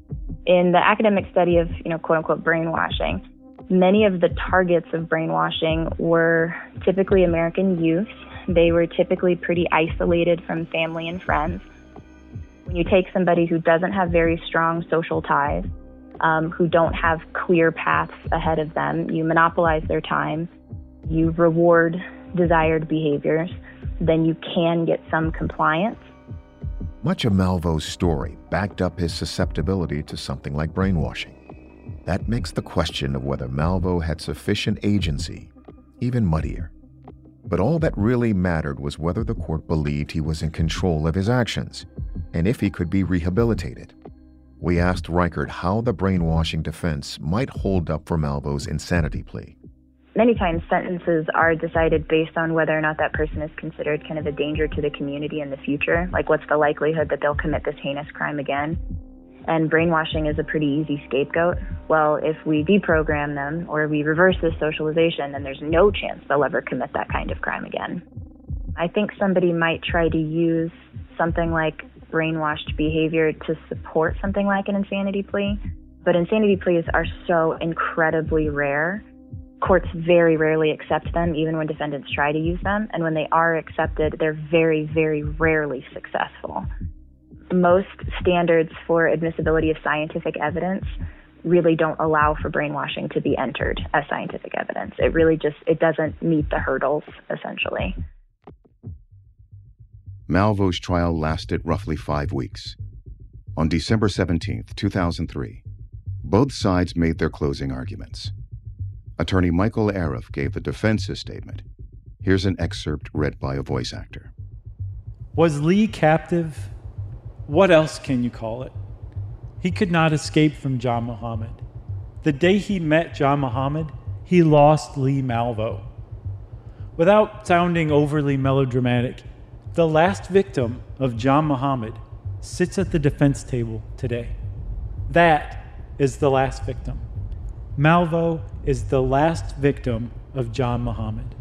In the academic study of, you know, quote-unquote brainwashing, many of the targets of brainwashing were typically American youth. They were typically pretty isolated from family and friends. When you take somebody who doesn't have very strong social ties, um, who don't have clear paths ahead of them, you monopolize their time, you reward desired behaviors, then you can get some compliance. Much of Malvo's story backed up his susceptibility to something like brainwashing. That makes the question of whether Malvo had sufficient agency even muddier. But all that really mattered was whether the court believed he was in control of his actions and if he could be rehabilitated. We asked Reichert how the brainwashing defense might hold up for Malvo's insanity plea. Many times sentences are decided based on whether or not that person is considered kind of a danger to the community in the future. Like, what's the likelihood that they'll commit this heinous crime again? And brainwashing is a pretty easy scapegoat. Well, if we deprogram them or we reverse this socialization, then there's no chance they'll ever commit that kind of crime again. I think somebody might try to use something like brainwashed behavior to support something like an insanity plea, but insanity pleas are so incredibly rare. Courts very rarely accept them, even when defendants try to use them, and when they are accepted, they're very, very rarely successful. Most standards for admissibility of scientific evidence really don't allow for brainwashing to be entered as scientific evidence. It really just, it doesn't meet the hurdles, essentially. Malvo's trial lasted roughly five weeks. On December seventeenth, two thousand three, both sides made their closing arguments. Attorney Michael Arif gave the defense's statement. Here's an excerpt read by a voice actor. Was Lee captive? What else can you call it? He could not escape from John Muhammad. The day he met John Muhammad, he lost Lee Malvo. Without sounding overly melodramatic, the last victim of John Muhammad sits at the defense table today. That is the last victim. Malvo is the last victim of John Muhammad.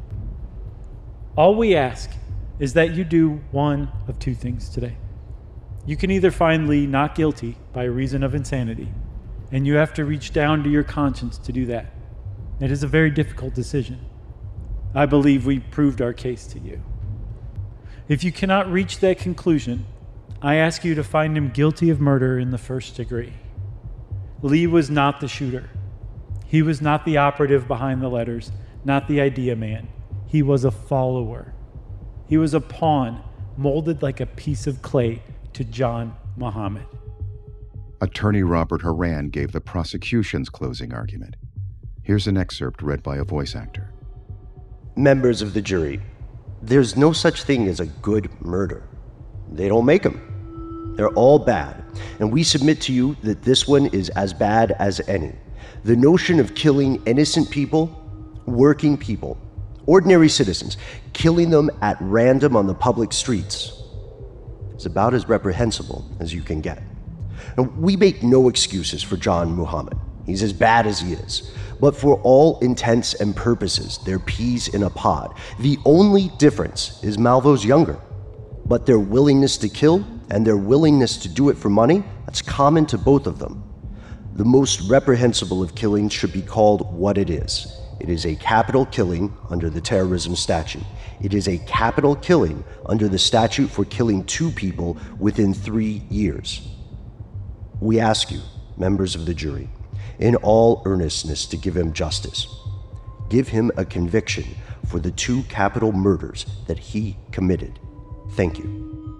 All we ask is that you do one of two things today. You can either find Lee not guilty by reason of insanity, and you have to reach down to your conscience to do that. It is a very difficult decision. I believe we proved our case to you. If you cannot reach that conclusion, I ask you to find him guilty of murder in the first degree. Lee was not the shooter. He was not the operative behind the letters, not the idea man. He was a follower. He was a pawn molded like a piece of clay to John Muhammad. Attorney Robert Horan gave the prosecution's closing argument. Here's an excerpt read by a voice actor. Members of the jury, there's no such thing as a good murder. They don't make them. They're all bad. And we submit to you that this one is as bad as any. The notion of killing innocent people, working people, ordinary citizens, killing them at random on the public streets is about as reprehensible as you can get. And we make no excuses for John Muhammad. He's as bad as he is. But for all intents and purposes, they're peas in a pod. The only difference is Malvo's younger. But their willingness to kill and their willingness to do it for money, that's common to both of them. The most reprehensible of killings should be called what it is. It is a capital killing under the terrorism statute. It is a capital killing under the statute for killing two people within three years. We ask you, members of the jury, in all earnestness to give him justice. Give him a conviction for the two capital murders that he committed. Thank you.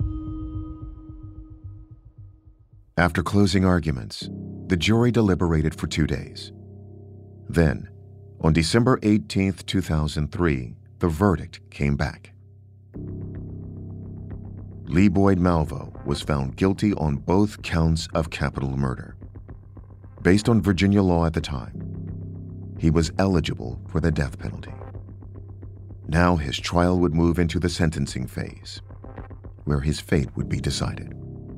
After closing arguments, the jury deliberated for two days. Then, on December eighteenth, two thousand three, the verdict came back. Lee Boyd Malvo was found guilty on both counts of capital murder. Based on Virginia law at the time, he was eligible for the death penalty. Now his trial would move into the sentencing phase, where his fate would be decided.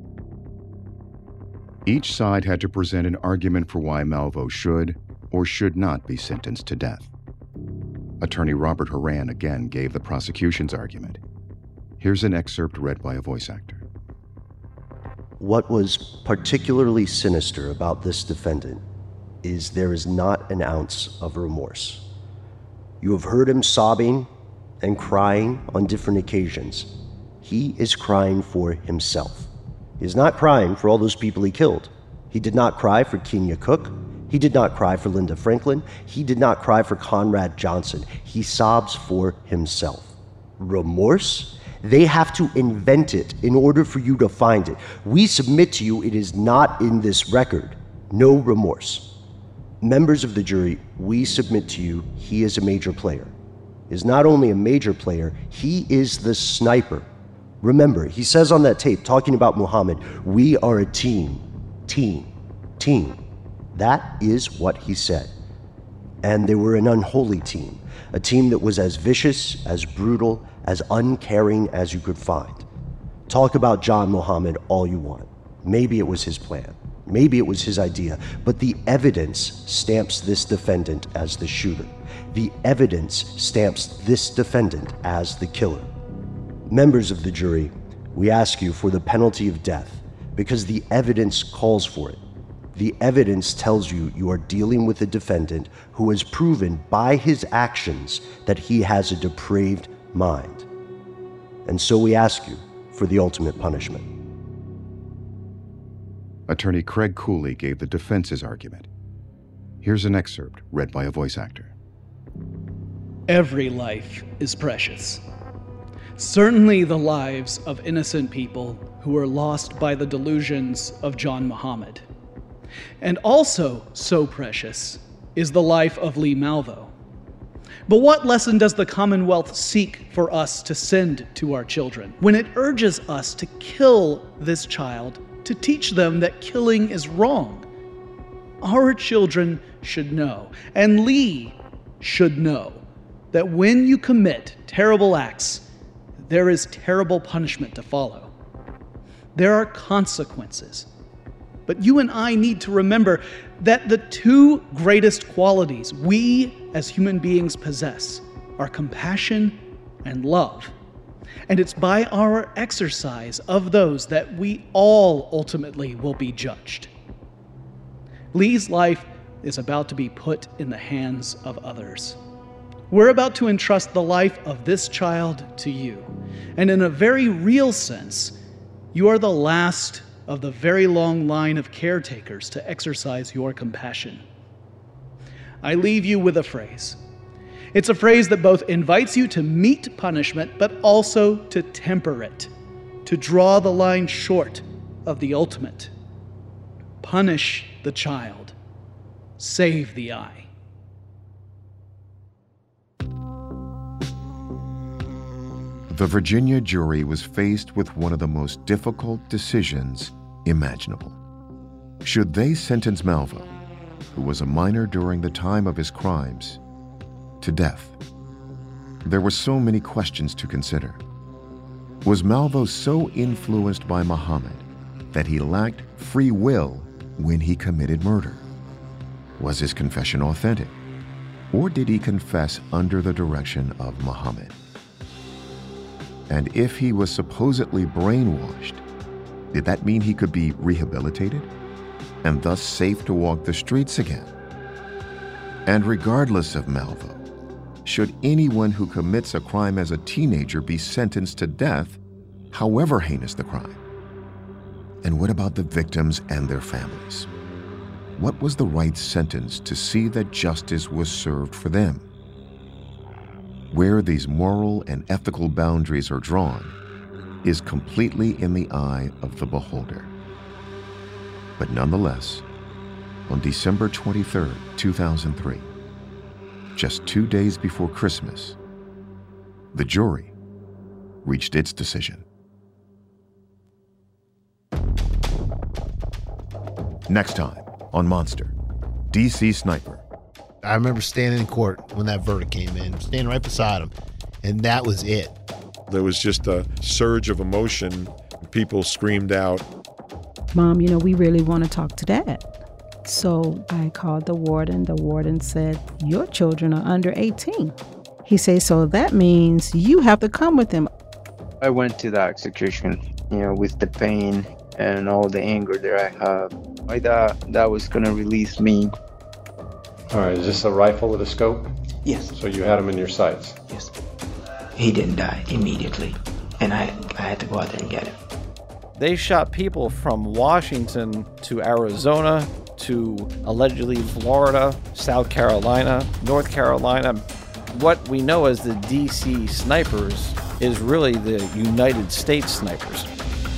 Each side had to present an argument for why Malvo should or should not be sentenced to death. Attorney Robert Horan again gave the prosecution's argument. Here's an excerpt read by a voice actor. What was particularly sinister about this defendant is there is not an ounce of remorse. You have heard him sobbing and crying on different occasions. He is crying for himself. He is not crying for all those people he killed. He did not cry for Kenya Cook. He did not cry for Linda Franklin. He did not cry for Conrad Johnson. He sobs for himself. Remorse? They have to invent it in order for you to find it. We submit to you it is not in this record. No remorse. Members of the jury, we submit to you he is a major player. He is not only a major player, he is the sniper Remember, he says on that tape, talking about Muhammad, we are a team, team, team. That is what he said. And they were an unholy team, a team that was as vicious, as brutal, as uncaring as you could find. Talk about John Muhammad all you want. Maybe it was his plan. Maybe it was his idea. But the evidence stamps this defendant as the shooter. The evidence stamps this defendant as the killer. Members of the jury, we ask you for the penalty of death because the evidence calls for it. The evidence tells you you are dealing with a defendant who has proven by his actions that he has a depraved mind. And so we ask you for the ultimate punishment. Attorney Craig Cooley gave the defense's argument. Here's an excerpt read by a voice actor. Every life is precious. Certainly the lives of innocent people who were lost by the delusions of John Muhammad. And also so precious is the life of Lee Malvo. But what lesson does the Commonwealth seek for us to send to our children when it urges us to kill this child to teach them that killing is wrong? Our children should know, and Lee should know, that when you commit terrible acts, there is terrible punishment to follow. There are consequences. But you and I need to remember that the two greatest qualities we as human beings possess are compassion and love. And it's by our exercise of those that we all ultimately will be judged. Lee's life is about to be put in the hands of others. We're about to entrust the life of this child to you. And in a very real sense, you are the last of the very long line of caretakers to exercise your compassion. I leave you with a phrase. It's a phrase that both invites you to meet punishment, but also to temper it, to draw the line short of the ultimate. Punish the child. Save the eye. The Virginia jury was faced with one of the most difficult decisions imaginable. Should they sentence Malvo, who was a minor during the time of his crimes, to death? There were so many questions to consider. Was Malvo so influenced by Muhammad that he lacked free will when he committed murder? Was his confession authentic? Or did he confess under the direction of Muhammad? And if he was supposedly brainwashed, did that mean he could be rehabilitated and thus safe to walk the streets again? And regardless of Malvo, should anyone who commits a crime as a teenager be sentenced to death, however heinous the crime? And what about the victims and their families? What was the right sentence to see that justice was served for them? Where these moral and ethical boundaries are drawn is completely in the eye of the beholder. But nonetheless, on December twenty-third, two thousand three, just two days before Christmas, the jury reached its decision. Next time on Monster, D C Sniper. I remember standing in court when that verdict came in, standing right beside him, and that was it. There was just a surge of emotion. People screamed out, "Mom, you know, we really want to talk to Dad." So I called the warden. The warden said, "Your children are under eighteen. He said, "So that means you have to come with them." I went to the execution, you know, with the pain and all the anger that I have. I thought that was going to release me. All right, is this a rifle with a scope? Yes. So you had him in your sights? Yes. He didn't die immediately, and I, I had to go out there and get him. They shot people from Washington to Arizona to allegedly Florida, South Carolina, North Carolina. What we know as the D C snipers is really the United States snipers.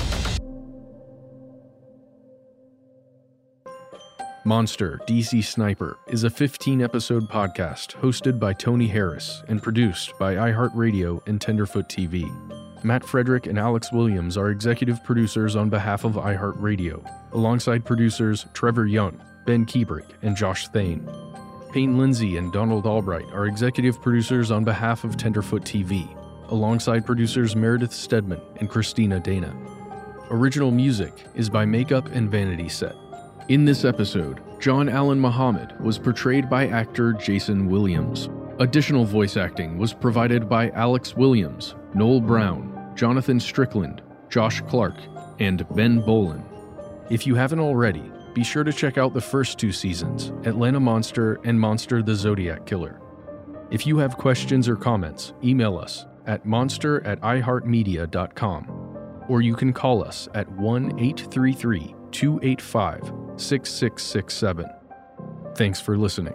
Monster, D C Sniper is a fifteen-episode podcast hosted by Tony Harris and produced by iHeartRadio and Tenderfoot T V. Matt Frederick and Alex Williams are executive producers on behalf of iHeartRadio, alongside producers Trevor Young, Ben Kiebrick, and Josh Thane. Payne Lindsay and Donald Albright are executive producers on behalf of Tenderfoot T V, alongside producers Meredith Stedman and Christina Dana. Original music is by Makeup and Vanity Set. In this episode, John Allen Muhammad was portrayed by actor Jason Williams. Additional voice acting was provided by Alex Williams, Noel Brown, Jonathan Strickland, Josh Clark, and Ben Bolin. If you haven't already, be sure to check out the first two seasons, Atlanta Monster and Monster the Zodiac Killer. If you have questions or comments, email us at monster at iheartmedia dot com, or you can call us at one eight three three, two eight five, six six six seven. Thanks for listening.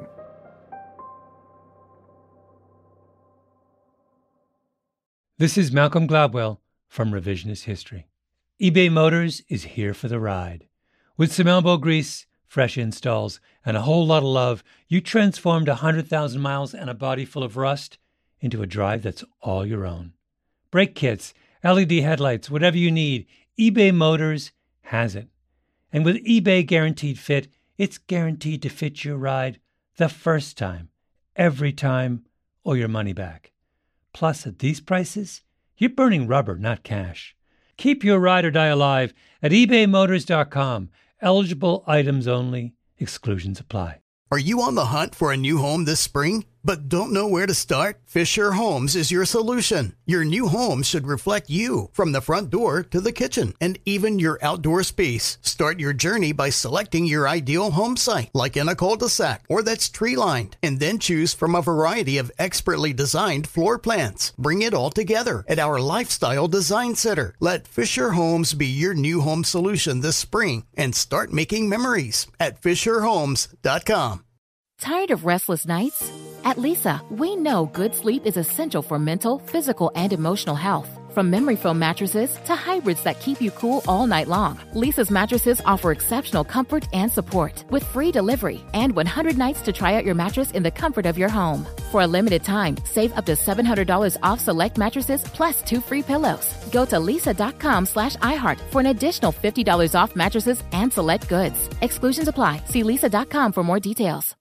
This is Malcolm Gladwell from Revisionist History. eBay Motors is here for the ride. With some elbow grease, fresh installs, and a whole lot of love, you transformed one hundred thousand miles and a body full of rust into a drive that's all your own. Brake kits, L E D headlights, whatever you need, eBay Motors has it. And with eBay Guaranteed Fit, it's guaranteed to fit your ride the first time, every time, or your money back. Plus, at these prices, you're burning rubber, not cash. Keep your ride or die alive at ebay motors dot com. Eligible items only. Exclusions apply. Are you on the hunt for a new home this spring, but don't know where to start? Fisher Homes is your solution. Your new home should reflect you, from the front door to the kitchen, and even your outdoor space. Start your journey by selecting your ideal home site, like in a cul-de-sac or that's tree-lined, and then choose from a variety of expertly designed floor plans. Bring it all together at our Lifestyle Design Center. Let Fisher Homes be your new home solution this spring, and start making memories at fisher homes dot com. Tired of restless nights? At Leesa, we know good sleep is essential for mental, physical, and emotional health. From memory foam mattresses to hybrids that keep you cool all night long, Leesa's mattresses offer exceptional comfort and support with free delivery and one hundred nights to try out your mattress in the comfort of your home. For a limited time, save up to seven hundred dollars off select mattresses plus two free pillows. Go to leesa.com slash iHeart for an additional fifty dollars off mattresses and select goods. Exclusions apply. See leesa dot com for more details.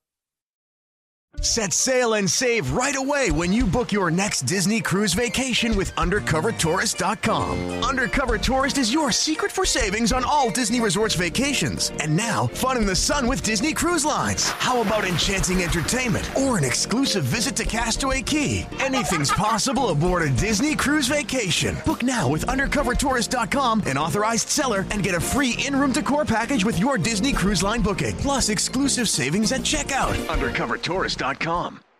Set sail and save right away when you book your next Disney cruise vacation with undercover tourist dot com. Undercover Tourist is your secret for savings on all Disney Resorts vacations. And now, fun in the sun with Disney Cruise Lines. How about enchanting entertainment or an exclusive visit to Castaway Cay? Anything's possible aboard a Disney cruise vacation. Book now with undercover tourist dot com, an authorized seller, and get a free in-room decor package with your Disney Cruise Line booking. Plus exclusive savings at checkout. undercover tourist dot com.